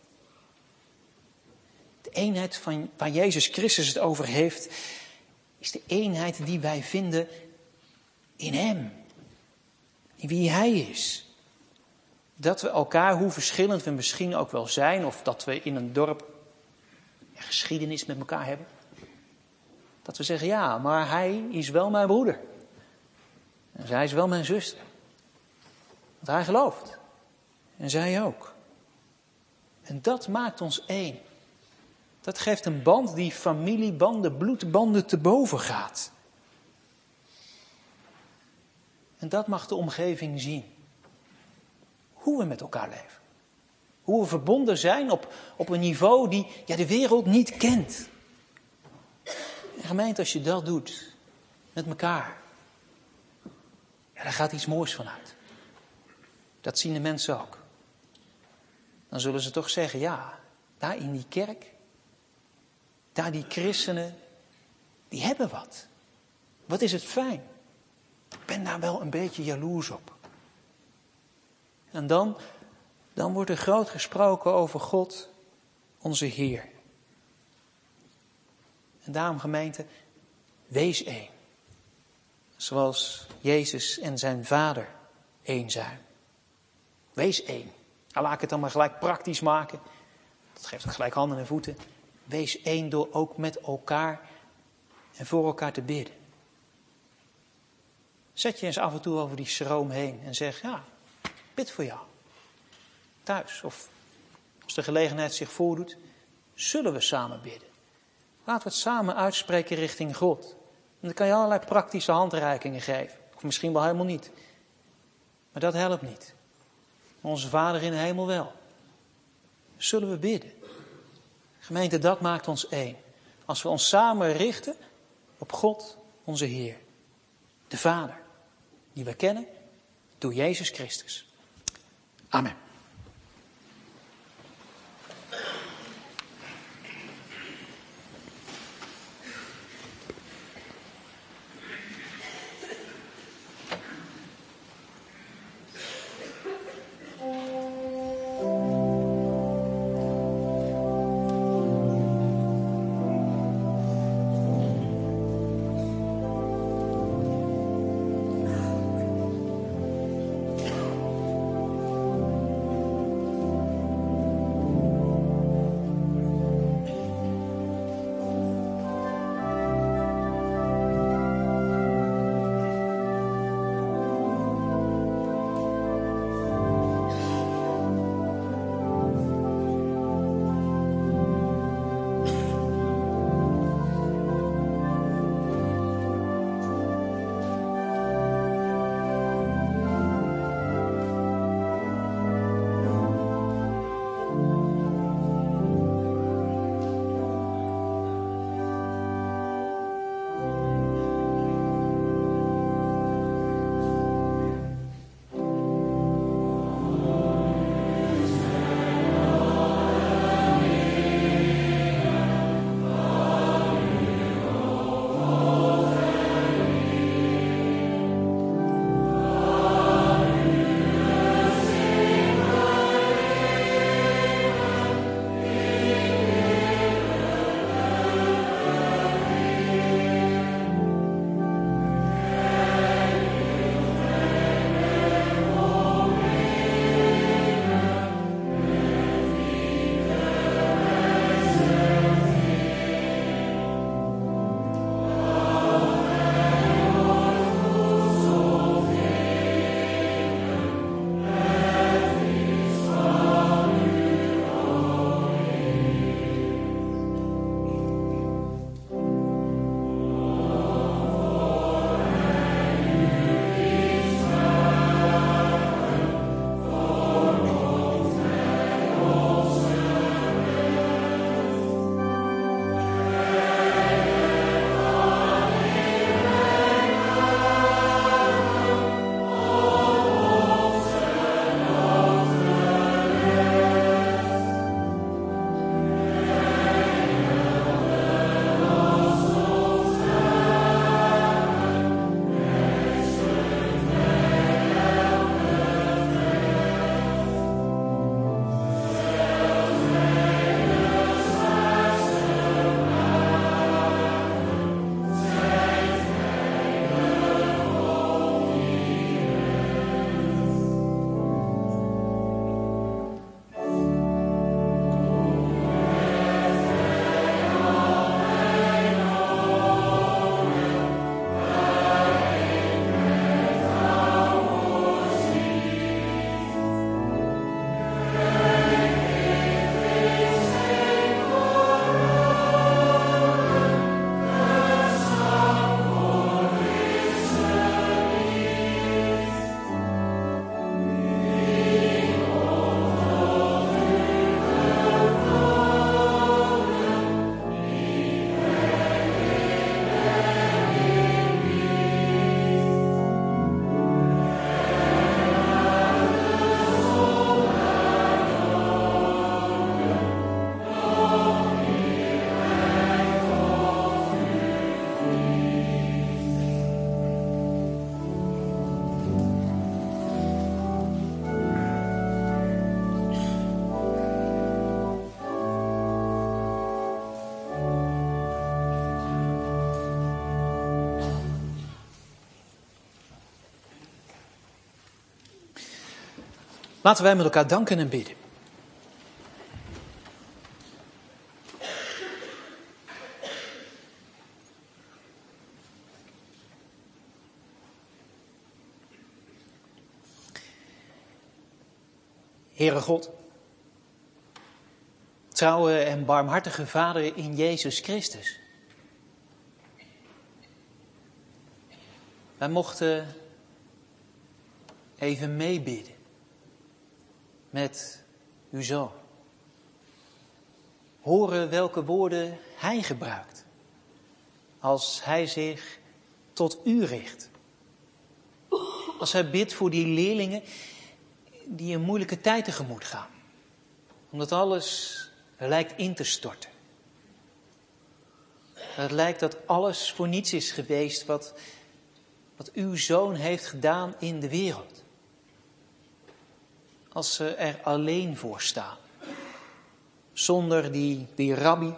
De eenheid waar Jezus Christus het over heeft, is de eenheid die wij vinden in Hem. In wie Hij is. Dat we elkaar, hoe verschillend we misschien ook wel zijn, of dat we in een dorp geschiedenis met elkaar hebben. Dat we zeggen, ja, maar hij is wel mijn broeder. En zij is wel mijn zuster. Want hij gelooft. En zij ook. En dat maakt ons één. Dat geeft een band die familiebanden, bloedbanden te boven gaat. En dat mag de omgeving zien. Hoe we met elkaar leven. Hoe we verbonden zijn op een niveau die de wereld niet kent. En gemeente, als je dat doet, met elkaar, daar gaat iets moois vanuit. Dat zien de mensen ook. Dan zullen ze toch zeggen, ja, daar in die kerk, daar die christenen, die hebben wat. Wat is het fijn. Ik ben daar wel een beetje jaloers op. En dan wordt er groot gesproken over God, onze Heer. En daarom, gemeente, wees één. Zoals Jezus en zijn Vader één zijn. Wees één. Nou, laat ik het dan maar gelijk praktisch maken. Dat geeft ook gelijk handen en voeten. Wees één door ook met elkaar en voor elkaar te bidden. Zet je eens af en toe over die schroom heen en zeg, ja, bid voor jou. Thuis of als de gelegenheid zich voordoet, zullen we samen bidden. Laten we het samen uitspreken richting God. En dan kan je allerlei praktische handreikingen geven. Of misschien wel helemaal niet. Maar dat helpt niet. Maar onze Vader in de hemel wel. Zullen we bidden. Gemeente, dat maakt ons één. Als we ons samen richten op God, onze Heer. De Vader, die we kennen door Jezus Christus. Amen. Laten wij met elkaar danken en bidden. Heere God, trouwe en barmhartige Vader in Jezus Christus. Wij mochten even meebidden met uw Zoon. Horen welke woorden hij gebruikt als hij zich tot u richt. Als hij bidt voor die leerlingen die een moeilijke tijd tegemoet gaan. Omdat alles lijkt in te storten. Het lijkt dat alles voor niets is geweest wat uw Zoon heeft gedaan in de wereld. Als ze er alleen voor staan. Zonder die rabbi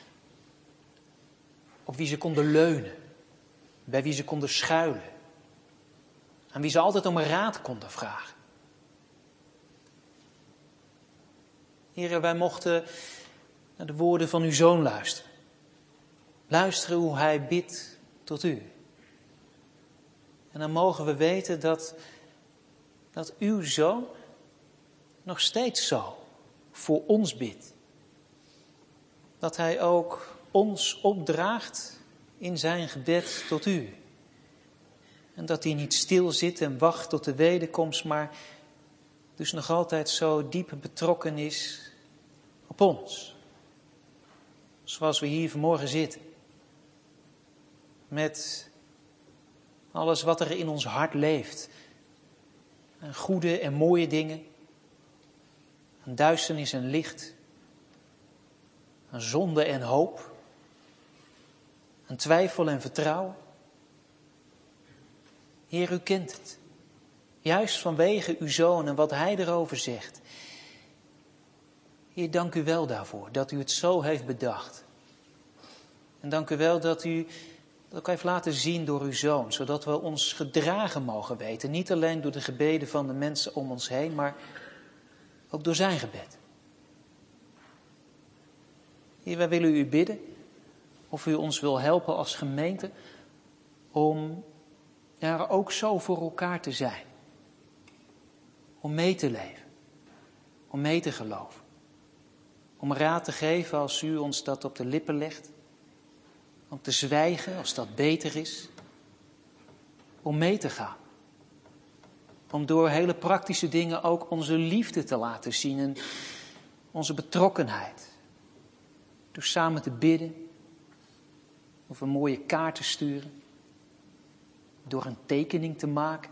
op wie ze konden leunen. Bij wie ze konden schuilen. Aan wie ze altijd om een raad konden vragen. Heren, wij mochten naar de woorden van uw Zoon luisteren. Luisteren hoe hij bidt tot u. En dan mogen we weten dat uw Zoon nog steeds zo voor ons bidt. Dat hij ook ons opdraagt in zijn gebed tot u. En dat hij niet stil zit en wacht tot de wederkomst, maar dus nog altijd zo diep betrokken is op ons. Zoals we hier vanmorgen zitten. Met alles wat er in ons hart leeft. Aan goede en mooie dingen. Aan duisternis en licht. Aan zonde en hoop. Aan twijfel en vertrouwen. Heer, u kent het. Juist vanwege uw Zoon en wat hij erover zegt. Heer, dank u wel daarvoor, dat u het zo heeft bedacht. En dank u wel dat u dat ook heeft laten zien door uw Zoon, zodat we ons gedragen mogen weten. Niet alleen door de gebeden van de mensen om ons heen, maar ook door zijn gebed. Heer, wij willen u bidden of u ons wil helpen als gemeente om er ook zo voor elkaar te zijn. Om mee te leven, om mee te geloven. Om raad te geven als u ons dat op de lippen legt. Om te zwijgen als dat beter is. Om mee te gaan. Om door hele praktische dingen ook onze liefde te laten zien en onze betrokkenheid. Door samen te bidden. Of een mooie kaart te sturen. Door een tekening te maken.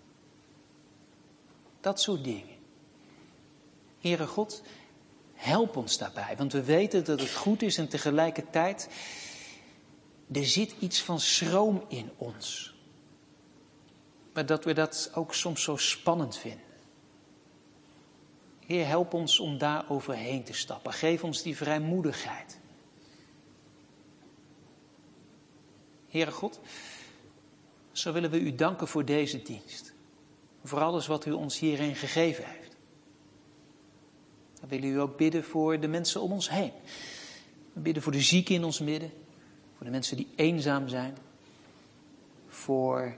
Dat soort dingen. Heere God, help ons daarbij, want we weten dat het goed is en tegelijkertijd, er zit iets van schroom in ons. Maar dat we dat ook soms zo spannend vinden. Heer, help ons om daar overheen te stappen. Geef ons die vrijmoedigheid. Heere God, zo willen we u danken voor deze dienst. Voor alles wat u ons hierin gegeven heeft. We willen u ook bidden voor de mensen om ons heen. We bidden voor de zieken in ons midden. Voor de mensen die eenzaam zijn. Voor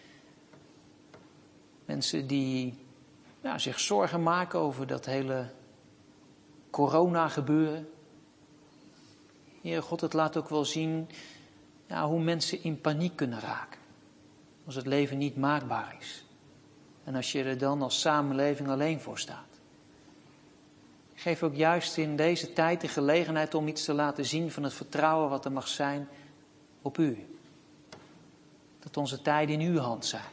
mensen die zich zorgen maken over dat hele corona gebeuren. Heer God, het laat ook wel zien hoe mensen in paniek kunnen raken. Als het leven niet maakbaar is. En als je er dan als samenleving alleen voor staat. Geef ook juist in deze tijd de gelegenheid om iets te laten zien van het vertrouwen wat er mag zijn op u. Dat onze tijden in uw hand zijn.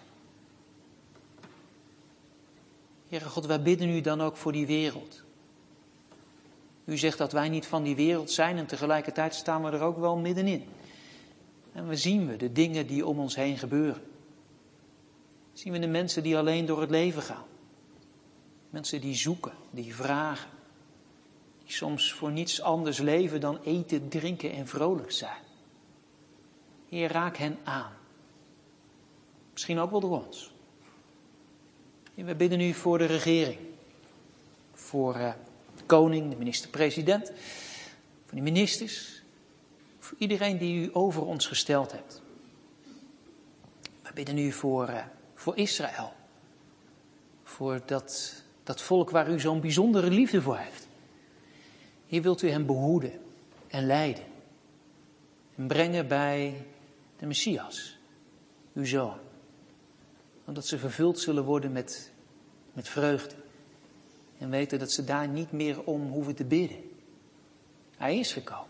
Heere God, wij bidden u dan ook voor die wereld. U zegt dat wij niet van die wereld zijn en tegelijkertijd staan we er ook wel middenin. En we zien de dingen die om ons heen gebeuren. Zien we de mensen die alleen door het leven gaan. Mensen die zoeken, die vragen. Die soms voor niets anders leven dan eten, drinken en vrolijk zijn. Heer, raak hen aan. Misschien ook wel door ons. Heer, we bidden u voor de regering. Voor de koning, de minister-president, voor de ministers, voor iedereen die u over ons gesteld hebt. We bidden u voor Israël, voor dat volk waar u zo'n bijzondere liefde voor heeft. Hier wilt u hen behoeden en leiden en brengen bij de Messias, uw zoon. Omdat ze vervuld zullen worden met vreugde. En weten dat ze daar niet meer om hoeven te bidden. Hij is gekomen.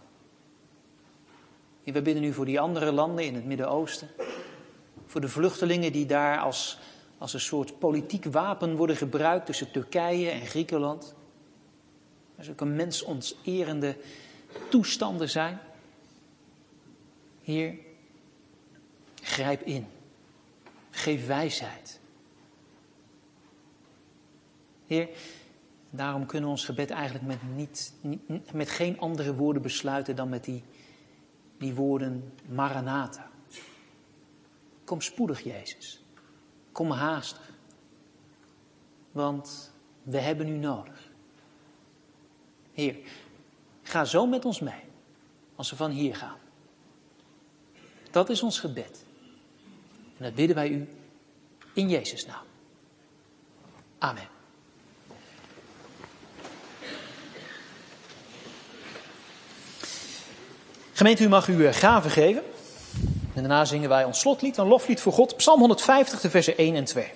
En we bidden nu voor die andere landen in het Midden-Oosten. Voor de vluchtelingen die daar als een soort politiek wapen worden gebruikt tussen Turkije en Griekenland. Er zulke mensonterende toestanden zijn. Heer, grijp in. Geef wijsheid. Heer, daarom kunnen we ons gebed eigenlijk met geen andere woorden besluiten dan met die woorden Maranatha. Kom spoedig, Jezus. Kom haastig. Want we hebben u nodig. Heer, ga zo met ons mee als we van hier gaan. Dat is ons gebed. En dat bidden wij u in Jezus' naam. Amen. Gemeente, u mag uw gaven geven. En daarna zingen wij ons slotlied, een loflied voor God. Psalm 150, de versen 1 en 2.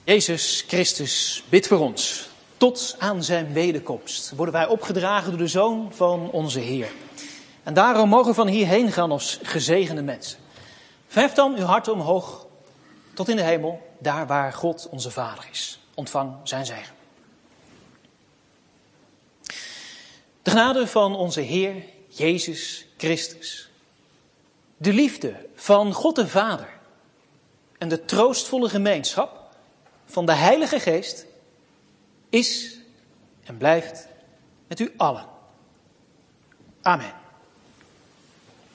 Jezus Christus, bid voor ons. Tot aan zijn wederkomst worden wij opgedragen door de Zoon van onze Heer. En daarom mogen we van hierheen gaan als gezegende mensen. Verhef dan uw hart omhoog tot in de hemel, daar waar God onze Vader is. Ontvang zijn zegen. De genade van onze Heer Jezus Christus, de liefde van God de Vader en de troostvolle gemeenschap van de Heilige Geest is en blijft met u allen. Amen.